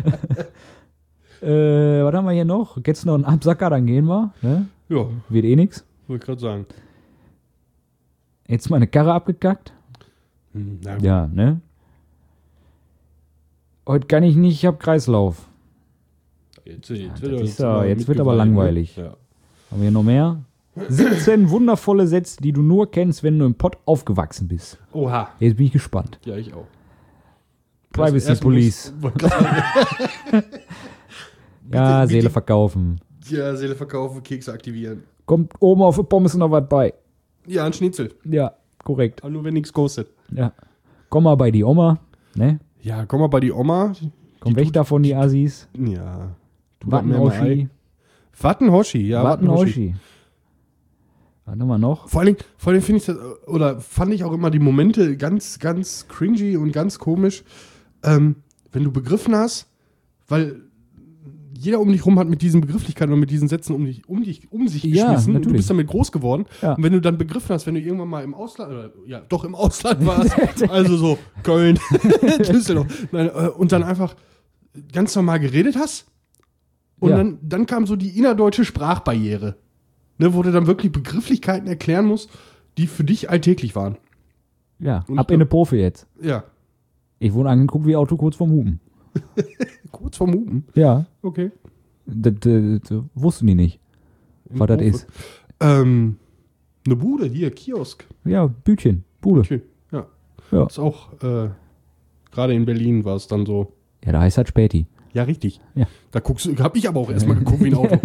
äh, was haben wir hier noch? Jetzt noch einen Absacker, dann gehen wir. Ne? Ja, Wird eh nix. wollte ich gerade sagen. Jetzt meine Karre abgekackt. Hm, na gut. Ja, ne? Heute kann ich nicht, ich habe Kreislauf. Jetzt, jetzt, das wird, ist er ja- mal jetzt wird aber mitgeweiht, ne? langweilig. Ja. Haben wir hier noch mehr? siebzehn wundervolle Sätze, die du nur kennst, wenn du im Pott aufgewachsen bist. Oha. Jetzt bin ich gespannt. Ja, ich auch. Privacy Erst- erst Police. muss- wollte gerade sagen, Ja, bitte- Seele bitte- verkaufen. Ja, Seele verkaufen, Kekse aktivieren. Kommt oben auf die Pommes noch was bei. Ja, ein Schnitzel. Ja, korrekt. Aber nur wenn nichts kostet. Ja. Komm mal bei die Oma. Ne? Ja, komm mal bei die Oma. Komm weg davon, die Assis. Ja. Tu das mir mal Wattenhoshi. ein. Wattenhoshi, ja. Wattenhoshi. Was haben wir noch? Vor allen Dingen, vor allen Dingen finde ich das, oder fand ich auch immer die Momente ganz, ganz cringy und ganz komisch, ähm, wenn du begriffen hast, weil jeder um dich rum hat mit diesen Begrifflichkeiten und mit diesen Sätzen um dich, um dich, um sich Ja, geschmissen. Du natürlich. bist damit groß geworden. Ja. Und wenn du dann begriffen hast, wenn du irgendwann mal im Ausland, oder, ja, doch im Ausland warst, also so Köln, Düsseldorf, nein, äh, und dann einfach ganz normal geredet hast, und Ja. dann, dann kam so die innerdeutsche Sprachbarriere. Ne, wo du dann wirklich Begrifflichkeiten erklären musst, die für dich alltäglich waren. Ja, Und ab ich in eine Profi jetzt. Ja. Ich wurde angeguckt wie Auto kurz vorm Hupen. Kurz vorm Hupen. Ja, Okay. das, das, das wussten die nicht, was das ist. Ähm, eine Bude, hier, Kiosk. Ja, Bütchen, Bude. Okay. Ja. Ja. Ist auch, äh, gerade in Berlin war es dann so. Ja, da heißt das Späti. Ja, richtig. Ja. Da guckst du, hab ich aber auch erstmal geguckt wie ein Auto.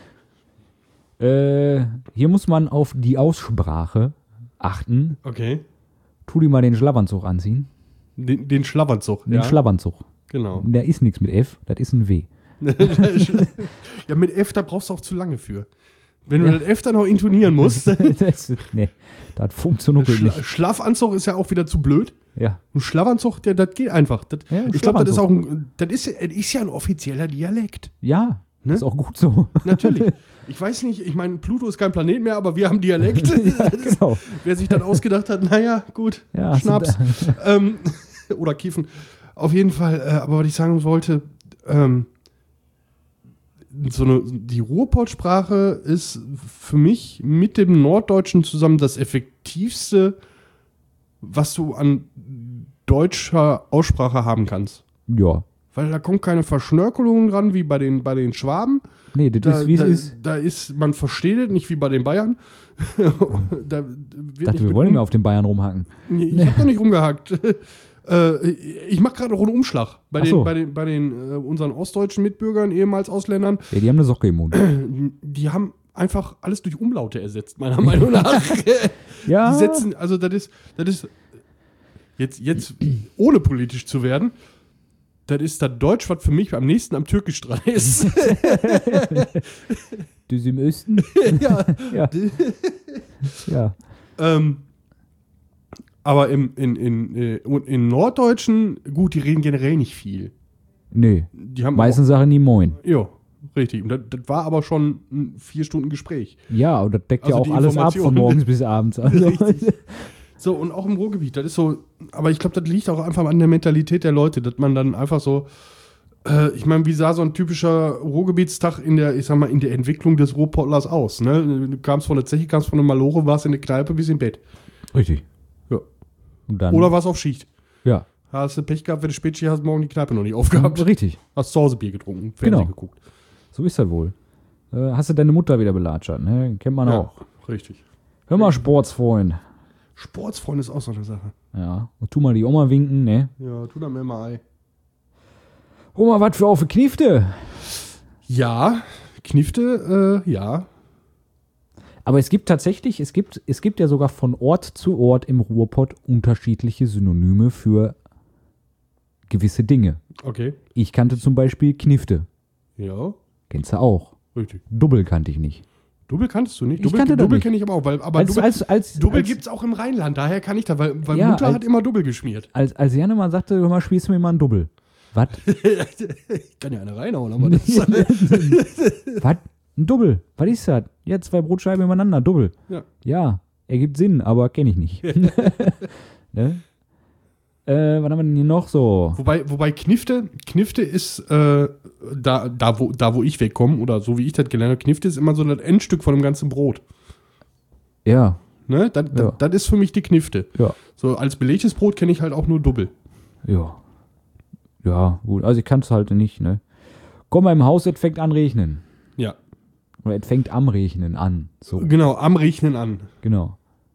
Äh, hier muss man auf die Aussprache achten. Okay. Tu dir mal den Schlafanzug anziehen. Den, den Schlafanzug. Den ja. Schlafanzug. Genau. Da ist nichts mit F, das ist ein W. Ja, mit F, da brauchst du auch zu lange für. Wenn du das F dann noch intonieren musst. das, nee, das funktioniert Schla nicht. Schlafanzug ist ja auch wieder zu blöd. Ja. Ein Schlafanzug, der, das geht einfach. Das, Ja, ein ich glaube, das ist auch Schlafanzug. ein, das ist, ja- das ist ja ein offizieller Dialekt. Ja, Ne? ist auch gut so. Natürlich. Ich weiß nicht, ich meine, Pluto ist kein Planet mehr, aber wir haben Dialekt. ja, genau. Wer sich dann ausgedacht hat, naja, gut, Ja, hast du Schnaps. ähm, oder Kiffen. Auf jeden Fall, äh, aber was ich sagen wollte, ähm, so eine, die Ruhrpott-Sprache ist für mich mit dem Norddeutschen zusammen das effektivste, was du an deutscher Aussprache haben kannst. Ja. Weil da kommt keine Verschnörkelung ran, wie bei den, bei den Schwaben. Nee, das Da, ist, wie es da, ist. da ist, man versteht es nicht wie bei den Bayern. da wird Ich dachte, nicht wir mit wollen um- nicht mehr auf den Bayern rumhacken. Nee, ich hab doch nicht rumgehackt. äh, ich mache gerade noch einen Umschlag. Bei Ach den, so. bei den, bei den äh, unseren ostdeutschen Mitbürgern, ehemals Ausländern, Ja, die haben eine Socke im Mund. die haben einfach alles durch Umlaute ersetzt, meiner Meinung nach. Ja. Die setzen, also das ist, das ist jetzt, jetzt ohne politisch zu werden, das ist das Deutsch, was für mich am nächsten am Türkisch dran ist. Du im Osten? ja. Ja. Ja. Ähm, aber im, in, in, äh, in Norddeutschen, gut, die reden generell nicht viel. Nee. Die haben Meistens Sachen nie moin. auch, ja, richtig. Und das, das war aber schon ein vier Stunden Gespräch. Ja, und das deckt Also ja die auch alles ab von Information- morgens bis abends. Also, Richtig. So, und auch im Ruhrgebiet, das ist so, aber ich glaube, das liegt auch einfach an der Mentalität der Leute, dass man dann einfach so, äh, ich meine, wie sah so ein typischer Ruhrgebietstag in der, ich sag mal, in der Entwicklung des Ruhrpottlers aus, ne? Du kamst von der Zeche, kamst von der Malore, warst in der Kneipe, bist im Bett. Richtig. Ja. Und dann, Oder warst auf Schicht. ja. Hast du Pech gehabt, wenn du Spätschicht hast, morgen die Kneipe noch nicht aufgehabt. Richtig. Hast zu Hause Bier getrunken, Fernsehen Genau. geguckt. So ist das wohl. Äh, hast du deine Mutter wieder belatschert, ne? Kennt man Ja, auch. richtig. Hör mal, Sportsfreund. Sportsfreund ist auch so eine Sache. Ja. Und tu mal die Oma winken, ne? Ja, tu da mir mal Ei. Oma, was für auf Knifte? Ja, Knifte, äh, ja. Aber es gibt tatsächlich, es gibt, es gibt ja sogar von Ort zu Ort im Ruhrpott unterschiedliche Synonyme für gewisse Dinge. Okay. Ich kannte zum Beispiel Knifte. Ja, Kennst du auch. richtig. Dubbel kannte ich nicht. Dubbel kanntest du nicht? Ich Dubbel, kannte das Dubbel nicht. kenne ich aber auch, weil, aber Als, Dubbel, als, als, Dubbel als, gibt es auch im Rheinland, daher kann ich da, weil, weil Ja, Mutter als- hat immer Dubbel geschmiert. als, als Janne mal sagte, hör mal, spielst du mir mal einen Dubbel. Was? Ich kann ja eine reinhauen, aber das Was? Ein Dubbel? Was ist das? Ja, zwei Brotscheiben übereinander, Dubbel. Ja. Ja, ergibt Sinn, aber kenne ich nicht. Ne? Äh, was haben wir denn hier noch so? Wobei, wobei Knifte, Knifte ist, äh, da, da, wo, da wo ich wegkomme, oder so wie ich das gelernt habe, Knifte ist immer so das Endstück von dem ganzen Brot. Ja, Ne? Das, Ja. das, das ist für mich die Knifte. ja, So als belegtes Brot kenne ich halt auch nur Dubbel. ja. Ja, gut. Also ich kann es halt nicht, ne? Komm mal im Haus, es fängt an regnen. Ja. Oder es fängt am Regnen an. So, Genau, am Rechnen an. genau.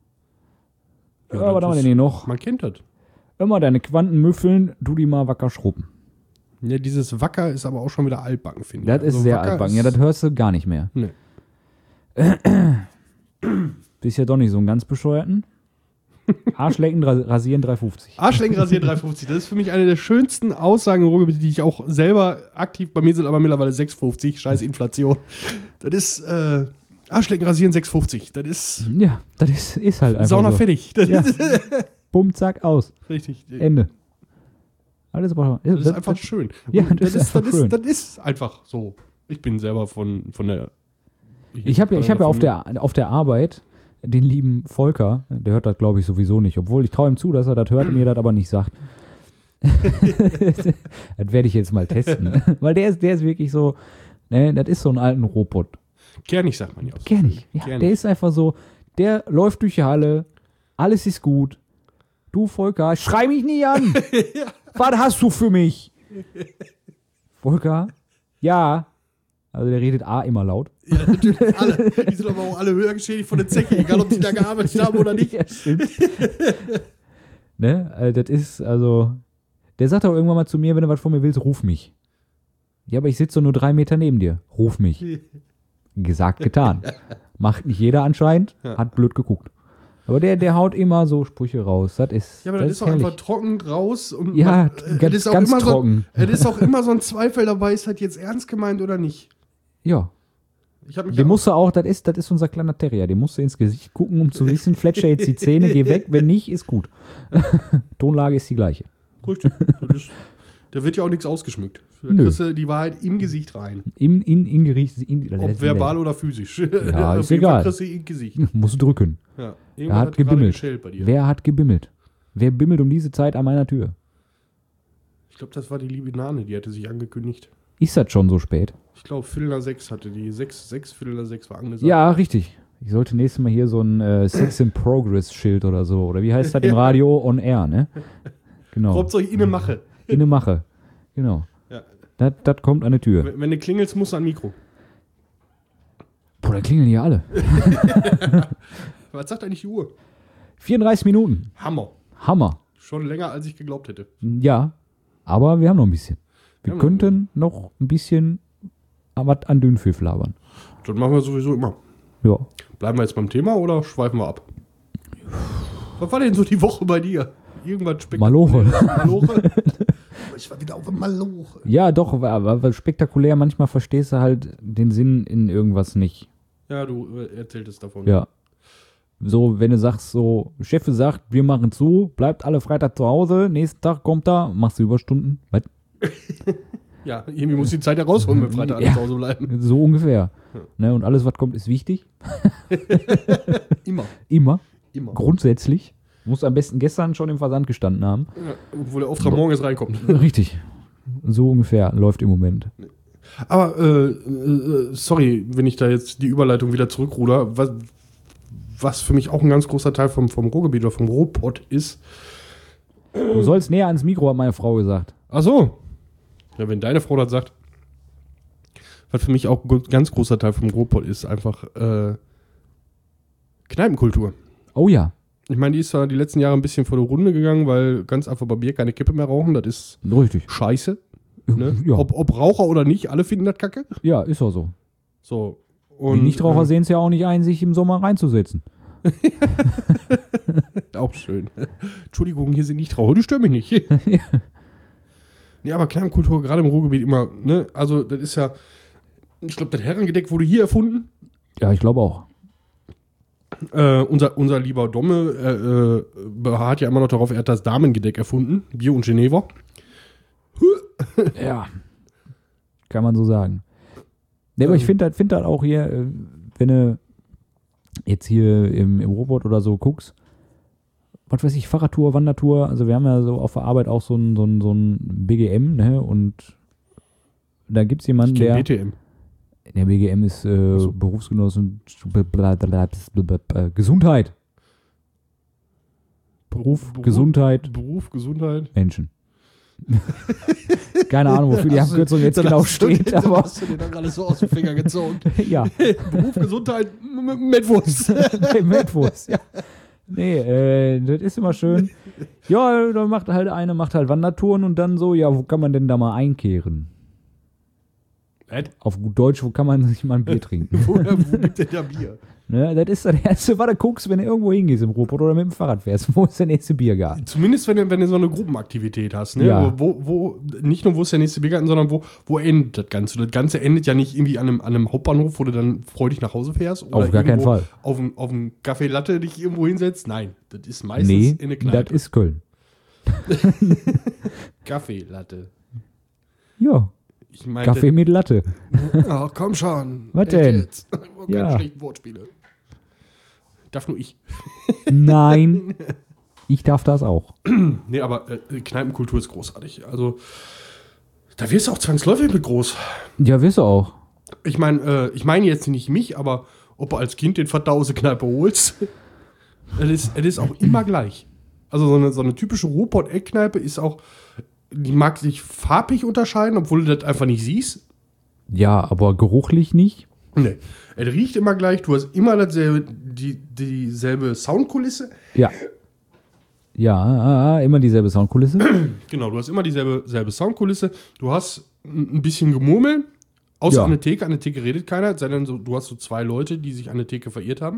Ja, Ja, was das haben wir ist- denn hier noch? Man kennt das. Immer deine Quanten müffeln, du die mal wacker schrubben. Ja, dieses Wacker ist aber auch schon wieder altbacken, finde ich. Das ist Also sehr Wacker altbacken. Ja, ist- das hörst du gar nicht mehr. Nee. Bist ja doch nicht so ein ganz bescheuerten. Arschlecken, ra- rasieren drei fünfzig. Arschlecken rasieren drei fünfzig. Das ist für mich eine der schönsten Aussagen im Ruhrgebiet, die ich auch selber aktiv, bei mir sind aber mittlerweile sechs fünfzig, scheiß Inflation. Das ist, äh, Arschlecken rasieren sechs fünfzig. Das ist Ja, das ist, ist halt einfach Sauna so. fertig. Das Ja. ist Bumm, zack, aus. richtig. Ende. Alles aber, Das ist einfach schön. Ja, Und das ist einfach das schön. Ist, das ist einfach so. Ich bin selber von, von der. Ich habe ja, ich hab ja auf, der, auf der Arbeit den lieben Volker, der hört das glaube ich sowieso nicht, obwohl ich traue ihm zu, dass er das hört und mir das aber nicht sagt. Das werde ich jetzt mal testen. Weil der ist, der ist wirklich so, ne, das ist so ein alten Robot. Kernig, sagt man ja. auch. Kernig. Ja, Kernig. der ist einfach so, der läuft durch die Halle, alles ist gut. Du Volker, schrei mich nie an. Was hast du für mich? Volker? Ja. Also der redet A immer laut. Ja, natürlich. Alle, die sind aber auch alle höher geschädigt von der Zecke, egal ob sie da gearbeitet haben oder nicht. Ja, stimmt. Ne? Also das ist, also, der sagt auch irgendwann mal zu mir, wenn du was von mir willst, ruf mich. Ja, aber ich sitze nur drei Meter neben dir. Ruf mich. Gesagt, getan. Macht nicht jeder anscheinend, Ja. hat blöd geguckt. Aber der, der haut immer so Sprüche raus. Das ist, Ja, aber das, ist auch herrlich. einfach trocken raus. Und Ja, man, äh, ganz- es ist auch ganz immer trocken. So, es ist auch immer so ein Zweifel dabei, ist das jetzt ernst gemeint oder nicht? Ja, Ich habe mich dem ja musst du auch, das ist, das ist unser kleiner Terrier, dem musst du ins Gesicht gucken, um zu wissen, fletscher jetzt die Zähne, geh weg, wenn nicht, ist gut. Tonlage ist die gleiche. auch, richtig. Das ist, da wird ja auch nichts ausgeschmückt. Da Nö. kriegst du die Wahrheit im Gesicht rein. In, in, in Gericht, in, Ob verbal oder physisch. Ja, Auf ist jeden Fall egal. kriegst du im Gesicht. Musst du drücken. Ja. Er Irgendwann hat hat gerade gebimmelt. geschellt bei dir. Wer hat gebimmelt? Wer bimmelt um diese Zeit an meiner Tür? Ich glaube, das war die liebe Nane, die hatte sich angekündigt. Ist das schon so spät? Ich glaube, Viertel nach sechs hatte die. Sechs, sechs, Viertel nach sechs war angesagt. Ja, richtig. Ich sollte nächstes Mal hier so ein äh, Sex in Progress Schild oder so. Oder wie heißt das im Radio? On Air, ne? Genau. Hauptsache inne Mache. Inne Mache. Genau. Ja. Das, das kommt an die Tür. Wenn, wenn du klingelst, musst du an Mikro. Boah, da klingeln hier alle. Was sagt eigentlich die Uhr? vierunddreißig Minuten. Hammer. Hammer. Schon länger, als ich geglaubt hätte. Ja, aber wir haben noch ein bisschen. Wir, Wir haben könnten noch ein bisschen was an Dünnpfiff labern. Das machen wir sowieso immer. Ja. Bleiben wir jetzt beim Thema oder schweifen wir ab? Was war denn so die Woche bei dir? Irgendwas Maloche. Maloche? Ich war wieder auf dem Maloche. Ja, doch, aber aber spektakulär, manchmal verstehst du halt den Sinn in irgendwas nicht. Ja, du äh, erzähltest davon. Ja. So, wenn du sagst, so, Chef sagt, wir machen zu, bleibt alle Freitag zu Hause, nächsten Tag kommt er, machst du Überstunden. Was? Ja, irgendwie muss die Zeit ja rausholen, wenn Freitag alle Ja. zu Hause bleiben. So ungefähr. Ne, und alles, was kommt, ist wichtig. Immer. Immer. Immer. Grundsätzlich. Muss am besten gestern schon im Versand gestanden haben. Ja, obwohl der Auftrag morgen jetzt reinkommt. Richtig. So ungefähr läuft im Moment. Aber, äh, äh, sorry, wenn ich da jetzt die Überleitung wieder zurückruder, was, was für mich auch ein ganz großer Teil vom, vom Ruhrgebiet oder vom Ruhrpott ist. Du sollst näher ans Mikro, hat meine Frau gesagt. Ach so. Ja, wenn deine Frau das sagt. Was für mich auch ein ganz großer Teil vom Ruhrpott ist, einfach äh, Kneipenkultur. Oh ja. Ich meine, die ist zwar die letzten Jahre ein bisschen vor der Runde gegangen, weil ganz einfach bei Bier keine Kippe mehr rauchen. Das ist Richtig. scheiße. Ne? Ja. Ob, ob Raucher oder nicht, alle finden das kacke. Ja, ist auch so. So. Die Und, Nichtraucher äh, sehen es ja auch nicht ein, sich im Sommer reinzusetzen. Auch schön. Entschuldigung, hier sind Nichtraucher, die stören mich nicht. Ja. Nee, aber Kneipenkultur, gerade im Ruhrgebiet immer, ne? Also, das ist ja, ich glaube, das Herrengedeck wurde hier erfunden. Ja, ich glaube auch. Äh, unser, unser lieber Domme äh, äh, beharrt ja immer noch darauf, er hat das Damengedeck erfunden. Bier und Geneva. Ja. Kann man so sagen. Nee, aber ich finde das find das auch hier, äh, wenn du jetzt hier im, im Robot oder so guckst, was weiß ich, Fahrradtour, Wandertour, also wir haben ja so auf der Arbeit auch so ein, so ein, so ein B G M, ne, und da gibt es jemanden, Ich kenn der, B T M. der B G M ist äh, so. Berufsgenossen, äh, Gesundheit. Beruf, Gesundheit, Beruf, Gesundheit. Menschen. Keine Ahnung, wofür die Abkürzung jetzt Dann genau hast du- steht, dann aber hast du dir dann gerade so aus dem Finger gezogen. ja. Beruf, Gesundheit, M- M- Mettwurst. Mettwurst, ja. Nee, äh, das ist immer schön. Ja, da macht halt eine, macht halt Wandertouren und dann so, ja, wo kann man denn da mal einkehren? Was? Auf gut Deutsch, wo kann man sich mal ein Bier trinken? Woher, wo gibt denn da Bier? Ne, das ist das Erste, was du guckst, wenn du irgendwo hingehst im Ruhrpott oder mit dem Fahrrad fährst. Wo ist der nächste Biergarten? Zumindest wenn du, wenn du so eine Gruppenaktivität hast, ne? Ja. Wo, wo, nicht nur wo ist der nächste Biergarten, sondern wo, wo endet das Ganze? Das Ganze endet ja nicht irgendwie an einem, an einem Hauptbahnhof, wo du dann freudig nach Hause fährst. Oder Auf gar keinen irgendwo Fall. Auf einen auf einen Kaffee Latte dich irgendwo hinsetzt. Nein, das ist meistens Nee, in eine das Kneipe. ist Köln. Kaffee Latte. Ja, Ich meinte, Kaffee mit Latte. Ach, komm schon. Was Echt denn? jetzt? Keine Ja. schlechten Wortspiele. Darf nur ich. Nein, ich darf das auch. Nee, aber äh, Kneipenkultur ist großartig. Also, da wirst du auch zwangsläufig mit groß. Ja, wirst du auch. Ich meine, äh, ich meine jetzt nicht mich, aber ob du als Kind den Verdause Kneipe holst, es ist, es ist auch immer gleich. Also so eine, so eine typische Ruhrpott-Eckkneipe ist auch, die mag sich farbig unterscheiden, obwohl du das einfach nicht siehst. Ja, aber geruchlich nicht. Nee, es riecht immer gleich, du hast immer dasselbe, die, dieselbe Soundkulisse. Ja. Ja, immer dieselbe Soundkulisse. Genau, du hast immer dieselbe selbe Soundkulisse. Du hast ein ein bisschen Gemurmel. Außer Ja. an der Theke. An der Theke redet keiner. Sei denn so, du hast so zwei Leute, die sich an der Theke verirrt haben.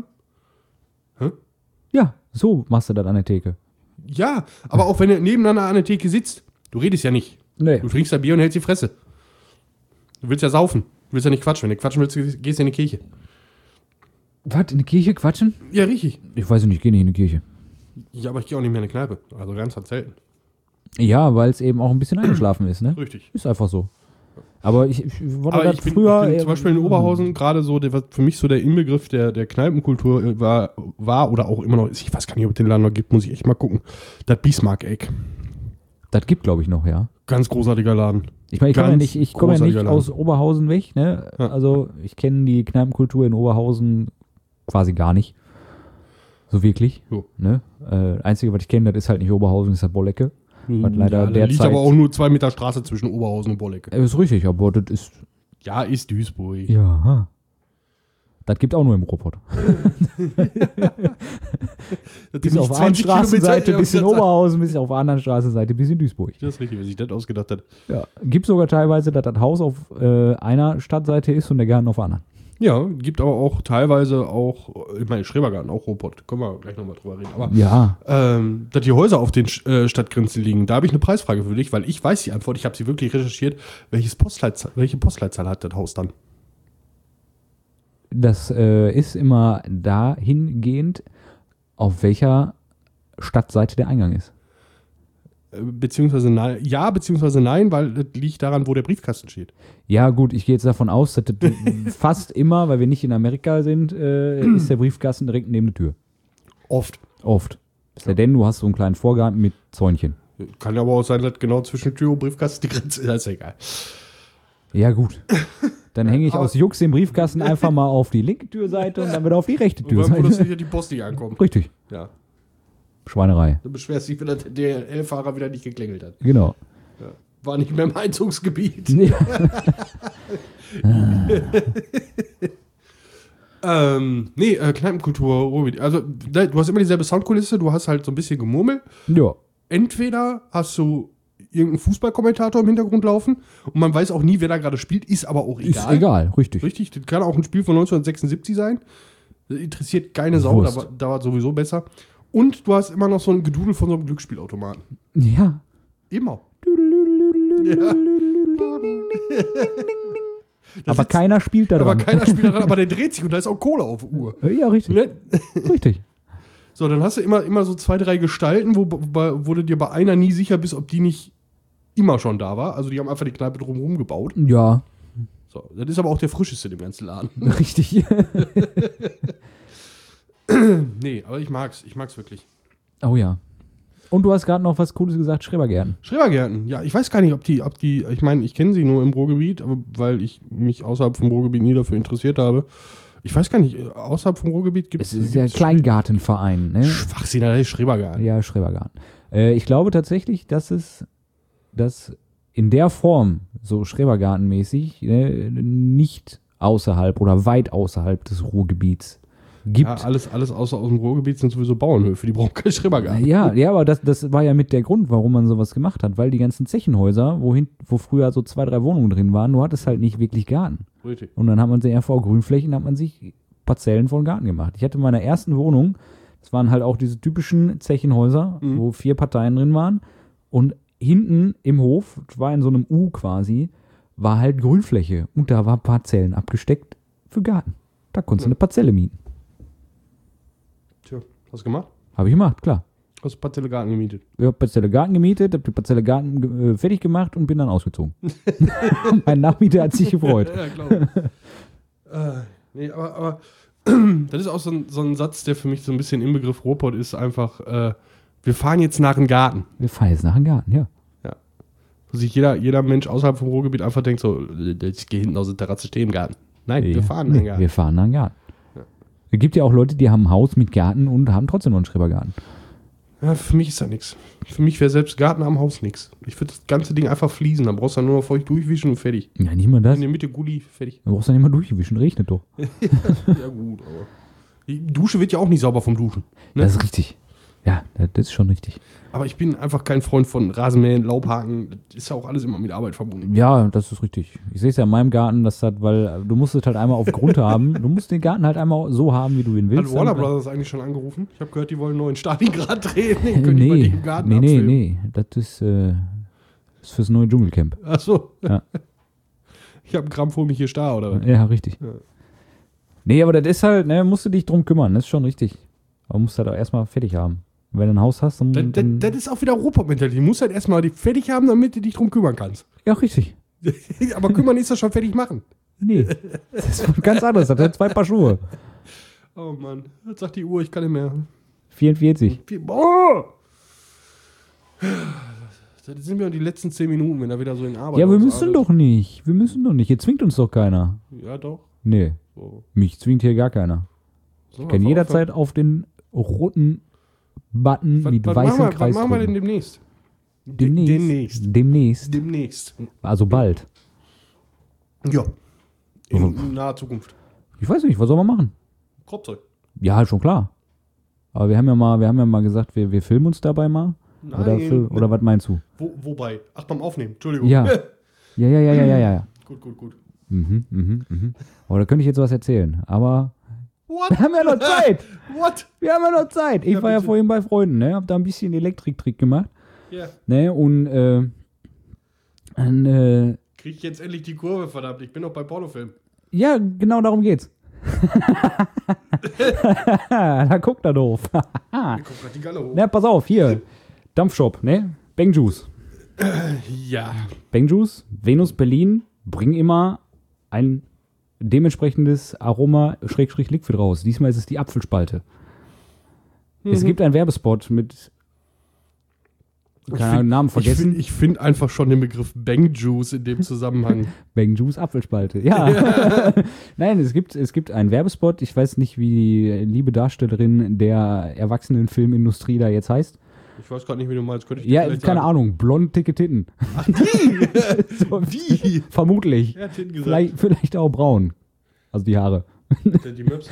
Ja, so machst du das an der Theke. Ja, aber auch wenn du nebeneinander an der Theke sitzt, du redest ja nicht. Nee. Du trinkst ja Bier und hältst die Fresse. Du willst ja saufen. Du willst ja nicht quatschen. Wenn du quatschen willst, gehst du in die Kirche. Was, in die Kirche quatschen? Ja, richtig. Ich weiß nicht, ich gehe nicht in die Kirche. Ja, aber ich gehe auch nicht mehr in eine Kneipe. Also ganz ganz selten. Ja, weil es eben auch ein bisschen eingeschlafen ist, ne? Richtig. Ist einfach so. Aber ich, ich wollte Aber das ich bin, früher. ich bin äh, zum Beispiel in Oberhausen gerade so, der, was für mich so der Inbegriff der, der Kneipenkultur äh, war, war oder auch immer noch ist. Ich weiß gar nicht, ob es den Laden noch gibt, muss ich echt mal gucken. Das Bismarck-Eck. Das Das gibt, glaube ich, noch, ja. Ganz großartiger Laden. Ich meine, ich komme ja Ganz nicht, ich komm ja nicht großartiger aus Oberhausen weg, ne? Ja. Also ich kenne die Kneipenkultur in Oberhausen quasi gar nicht. So wirklich. Jo. Ne? Äh, Einzige, was ich kenne, das ist halt nicht Oberhausen, ist das Bollecke. Hat leider ja, da derzeit- liegt aber auch nur zwei Meter Straße zwischen Oberhausen und Bollecke. Äh, ist richtig, aber das ist. Ja, ist Duisburg. Ja. Das gibt auch nur im Ruhrpott. Das Bis sind auf nicht einer zwanzig Straßenseite, Kilometer, bis in ja, das- Oberhausen, bis auf der anderen Straßenseite, bis in Duisburg. Das ist richtig, wer sich das ausgedacht hat. Ja. Gibt sogar teilweise, dass das Haus auf äh, einer Stadtseite ist und der Garten auf der anderen. Ja, gibt aber auch teilweise auch, ich meine, Schrebergarten, auch Ruhrpott, können wir gleich nochmal drüber reden. Aber Ja. ähm, dass die Häuser auf den äh, Stadtgrenzen liegen, da habe ich eine Preisfrage für dich, weil ich weiß die Antwort, ich habe sie wirklich recherchiert. Welches Postleitzahl, welche Postleitzahl hat das Haus dann? Das äh, ist immer dahingehend, auf welcher Stadtseite der Eingang ist. Äh, Beziehungsweise nein, ja, beziehungsweise nein, weil das liegt daran, wo der Briefkasten steht. Ja, gut, ich gehe jetzt davon aus, dass das fast immer, weil wir nicht in Amerika sind, äh, ist der Briefkasten direkt neben der Tür. Oft. Oft. Es sei denn, du hast so einen kleinen Vorgarten mit Zäunchen. Kann aber auch sein, dass genau zwischen Tür und Briefkasten die Grenze ist. Das ist ja egal. Ja, gut. Dann hänge ich Aber- aus Jux den Briefkasten einfach mal auf die linke Türseite und dann wieder auf die rechte Wo das Türseite. hier die Post nicht ankommt. Richtig. Ja. Schweinerei. Du beschwerst dich, wenn der D H L-Fahrer wieder nicht geklingelt hat. Genau. Ja. War nicht mehr im Einzugsgebiet. Nee. Ähm, nee, äh, Kneipenkultur, Ruhrgebiet. Also, da- du hast immer dieselbe Soundkulisse, du hast halt so ein bisschen Gemurmel. Ja. Entweder hast du irgendeinen Fußballkommentator im Hintergrund laufen und man weiß auch nie, wer da gerade spielt, ist aber auch Ist egal. egal, richtig. Richtig, das kann auch ein Spiel von neunzehnhundertsechsundsiebzig sein. Das interessiert keine Sau, Wurst. da war, da war sowieso besser. Und du hast immer noch so ein Gedudel von so einem Glücksspielautomaten. Ja. Immer. Ja. Das Aber ist- keiner spielt da aber dran. keiner spielt daran, aber der dreht sich und da ist auch Kohle auf der Uhr. Ja, richtig. Ne? Richtig. So, dann hast du immer, immer so zwei, drei Gestalten, wo, wo, wo du dir bei einer nie sicher bist, ob die nicht immer schon da war. Also die haben einfach die Kneipe drumherum gebaut. Ja, So, das ist aber auch der frischeste im ganzen Laden. richtig. Nee, aber ich mag's. Ich mag's wirklich. Oh ja. Und du hast gerade noch was Cooles gesagt, Schrebergärten. Schrebergärten, ja, ich weiß gar nicht, ob die, ob die, ich meine, ich kenne sie nur im Ruhrgebiet, aber weil ich mich außerhalb vom Ruhrgebiet nie dafür interessiert habe. Ich weiß gar nicht, außerhalb vom Ruhrgebiet gibt Es ist ja Kleingartenverein, ne? Schwachsinn, das ist Schrebergarten. Ja, Schrebergarten. Äh, ich glaube tatsächlich, dass es das in der Form, so Schrebergartenmäßig, äh, nicht außerhalb oder weit außerhalb des Ruhrgebiets gibt. Ja, alles, alles außer aus dem Ruhrgebiet sind sowieso Bauernhöfe, die brauchen keinen Schrebergarten. Ja, ja, aber das, das war ja mit der Grund, warum man sowas gemacht hat, weil die ganzen Zechenhäuser, wohin, wo früher so zwei, drei Wohnungen drin waren, du hattest halt nicht wirklich Garten. Richtig. Und dann hat man sich ja vor Grünflächen, hat man sich Parzellen von Garten gemacht. Ich hatte in meiner ersten Wohnung, das waren halt auch diese typischen Zechenhäuser, Mhm. wo vier Parteien drin waren. Und hinten im Hof, das war in so einem U quasi, war halt Grünfläche. Und da war Parzellen abgesteckt für Garten. Da konntest du Ja. eine Parzelle mieten. Tja, hast du gemacht? Habe ich gemacht, klar. Hast du Parzelle Garten gemietet? Ich habe Parzelle Garten gemietet, habe die Parzelle Garten ge- äh, fertig gemacht und bin dann ausgezogen. Mein Nachmieter hat sich gefreut. Ja, glaube ich. äh, nee, aber, aber das ist auch so ein, so ein Satz, der für mich so ein bisschen im Begriff Ruhrpott ist, einfach, äh, wir fahren jetzt nach dem Garten. Wir fahren jetzt nach dem Garten, ja. Wo sich jeder, jeder Mensch außerhalb vom Ruhrgebiet einfach denkt, so, ich gehe hinten aus der Terrasse stehen im Garten. Nein, wir Ja. fahren nach Nee, dem Garten. Wir fahren nach dem Garten. Ja. Es gibt ja auch Leute, die haben ein Haus mit Garten und haben trotzdem noch einen Schrebergarten. Ja, für mich ist das nichts. Für mich wäre selbst Garten am Haus nichts. Ich würde das ganze Ding einfach fließen, dann brauchst du nur noch feucht durchwischen und fertig. Ja, nicht mal das. In der Mitte Gulli, fertig. Du brauchst dann immer durchwischen, regnet doch. Ja gut, aber die Dusche wird ja auch nicht sauber vom Duschen. Ne? Das ist richtig. Ja, das das ist schon richtig. Aber ich bin einfach kein Freund von Rasenmähen, Laubhaken. Das ist ja auch alles immer mit Arbeit verbunden. Ja, das ist richtig. Ich sehe es ja in meinem Garten, dass das, weil du musst es halt einmal auf Grund haben. Du musst den Garten halt einmal so haben, wie du ihn willst. Hat Warner Dann- Brothers eigentlich schon angerufen? Ich habe gehört, die wollen einen neuen Stalingrad drehen. Den Äh, können die bei nee, dir im Garten nee, nee, abfilmen. nee. Das ist, äh, ist fürs neue Dschungelcamp. Ach so. Ja. Ich habe einen Gramm vor mich hier starr, oder was? Ja, richtig. Ja. Nee, aber das ist halt, ne, musst du dich drum kümmern, das ist schon richtig. Aber musst halt auch erstmal fertig haben. Und wenn du ein Haus hast, dann. Das, dann das, das ist auch wieder Ruhrpott-Mentalität. Du musst halt erstmal die fertig haben, damit du dich drum kümmern kannst. ja, richtig. Aber kümmern ist das schon fertig machen. Nee. Das ist was ganz anderes. Das hat zwei Paar Schuhe. Oh Mann, jetzt sagt die Uhr, ich kann nicht mehr. vierundvierzig. Oh! Das sind wir die letzten zehn Minuten, wenn er wieder so in Arbeit Ja, wir und so müssen arbeitet. doch nicht. Wir müssen doch nicht. Hier zwingt uns doch keiner. Ja, doch. Nee, So. mich zwingt hier gar keiner. So, Ich kann auf- jederzeit auf den roten Button Was, mit was, weißem machen wir, Kreis was machen wir denn drücken. demnächst? Demnächst. Demnächst. Demnächst. Demnächst. Also bald. Ja. In, Mhm. in naher Zukunft. Ich weiß nicht, was soll man machen? Kropzeug. Ja, schon klar. Aber wir haben ja mal, wir haben ja mal gesagt, wir, wir filmen uns dabei mal. Nein. Oder, fil- oder was meinst du? Wo, wobei? Ach, beim Aufnehmen. Entschuldigung. Ja. Ja, ja, ja, ja, ja, ja. Gut, gut, gut. Mhm, mhm, mhm. Aber da könnte ich jetzt was erzählen. Aber What? wir haben ja noch Zeit. What? Wir haben ja noch Zeit. Ich Ja, war ja bitte. vorhin bei Freunden, ne? Hab da ein bisschen Elektriktrick gemacht. Ja. Ne? Und, äh, und äh, Krieg ich jetzt endlich die Kurve, verdammt. Ich bin noch bei Pornofilm. ja, genau darum geht's. Da guckt er doof. Ich guck grad die Galle hoch. Na, pass auf, hier. Dampfshop, ne? Bang Juice. Ja. Bang Juice, Venus Berlin bringen immer ein dementsprechendes Aroma Schrägstrich Liquid raus. Diesmal ist es die Apfelspalte. Es gibt einen Werbespot mit keine Ahnung, Namen vergessen. Ich finde find einfach schon den Begriff Bang Juice in dem Zusammenhang. Bang Juice Apfelspalte. Ja. Nein, es gibt, es gibt einen Werbespot. Ich weiß nicht, wie die liebe Darstellerin der Erwachsenenfilmindustrie da jetzt heißt. Ich weiß gerade nicht, wie du meinst. Könnte ich dir Ja, vielleicht keine sagen. Ahnung. Blond, dicke Titten. so, Die. vermutlich. Er hat Titten gesagt. Vielleicht, vielleicht auch braun. Also die Haare. Die, die Möpse.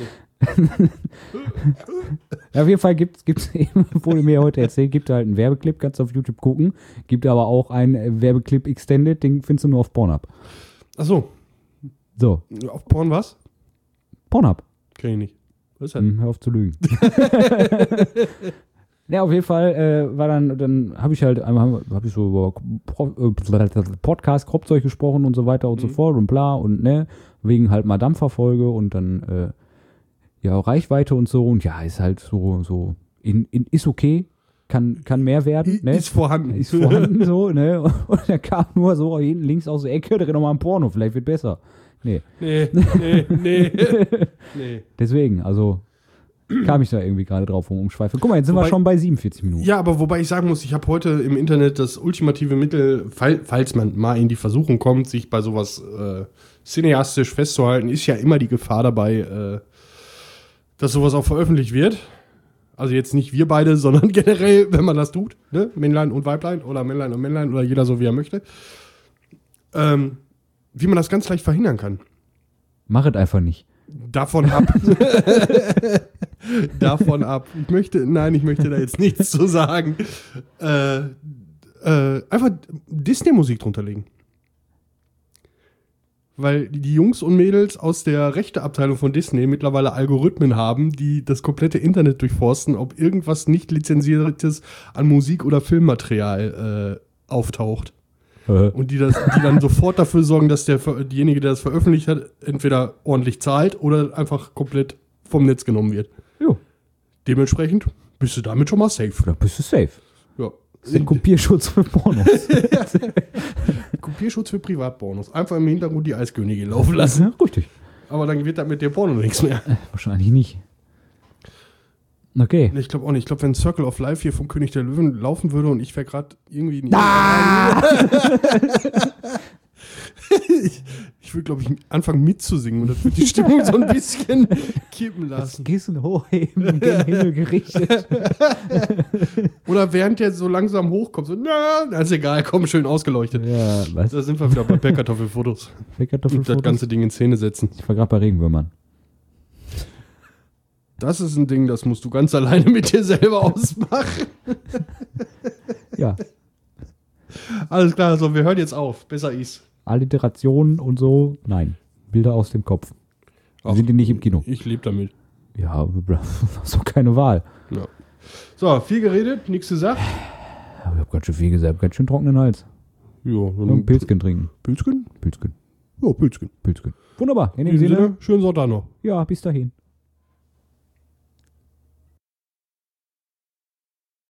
Ja, auf jeden Fall gibt es eben, wurde mir heute erzählt, gibt halt einen Werbeclip, kannst du auf YouTube gucken. Gibt aber auch einen Werbeclip Extended, den findest du nur auf Pornhub. Achso. So, Auf Porn was? Pornhub. Kenn ich nicht. Was ist das? Hm, hör auf zu lügen. Ja, auf jeden Fall äh, war dann, dann habe ich halt einmal, habe ich so über Pro, äh, Podcast, Kropfzeug gesprochen und so weiter und so Mhm. fort und bla und ne, wegen halt mal Dampferfolge und dann äh, ja Reichweite und so und ja, ist halt so, so, in, in, ist okay, kann, kann mehr werden, ne? Ist vorhanden. Ist vorhanden so, ne? Und dann kam nur so hinten links aus der Ecke, dreh nochmal ein Porno, vielleicht wird besser. Nee. Nee, nee, nee. nee. Deswegen, also kam ich da irgendwie gerade drauf vom Umschweife. Guck mal, jetzt sind Wobei- wir schon bei siebenundvierzig Minuten. Ja, aber wobei ich sagen muss, ich habe heute im Internet das ultimative Mittel, fall, falls man mal in die Versuchung kommt, sich bei sowas äh, cineastisch festzuhalten, ist ja immer die Gefahr dabei, äh, dass sowas auch veröffentlicht wird. Also jetzt nicht wir beide, sondern generell, wenn man das tut, ne? Männlein und Weiblein oder Männlein und Männlein oder jeder so, wie er möchte. Ähm, wie man das ganz leicht verhindern kann. Mach es einfach nicht. Davon ab. Davon ab. Ich möchte, nein, ich möchte da jetzt nichts zu sagen. Äh, äh, einfach Disney-Musik drunter legen. Weil die Jungs und Mädels aus der Rechteabteilung von Disney mittlerweile Algorithmen haben, die das komplette Internet durchforsten, ob irgendwas nicht lizenziertes an Musik- oder Filmmaterial äh, auftaucht. Und die, das, die dann sofort dafür sorgen, dass der, derjenige, der das veröffentlicht hat, entweder ordentlich zahlt oder einfach komplett vom Netz genommen wird. Jo, Dementsprechend bist du damit schon mal safe. da bist du safe. Ja. Das ist ein Kopierschutz für Pornos. Kopierschutz für Privatpornos. Einfach im Hintergrund die Eiskönigin laufen lassen. Ja, richtig. Aber dann wird das mit dem Porno nichts mehr. Wahrscheinlich nicht. Okay. Ich glaube auch nicht. Ich glaube, wenn Circle of Life hier vom König der Löwen laufen würde und ich wäre gerade irgendwie... In Ah! ich ich würde, glaube ich, anfangen mitzusingen und das würde die Stimmung so ein bisschen kippen Das lassen. Kissen hochheben und gen Himmel gerichtet. Oder während der so langsam hochkommt, so, na, das ist egal, komm, schön ausgeleuchtet. Ja, was? Da sind wir wieder bei Pellkartoffelfotos. Und das Fettkartoffelfotos? ganze Ding in Szene setzen. Ich war gerade bei Regenwürmern. Das ist ein Ding, das musst du ganz alleine mit dir selber ausmachen. Ja, Alles klar, also wir hören jetzt auf. Besser ist. Alliterationen und so, nein. Bilder aus dem Kopf. Ach, Sind die nicht im Kino? Ich lebe damit. Ja, so keine Wahl. Ja. So, viel geredet, nichts gesagt. Aber ich hab ganz schön viel gesagt, ganz schön trockenen Hals. Jo, Und ein Pilzchen trinken. Pilzken? Pilzchen. Ja, Pilzken. Pilzchen. Wunderbar. In In dem dem Sinne, Sinne, schönen Sonntag noch. ja, bis dahin.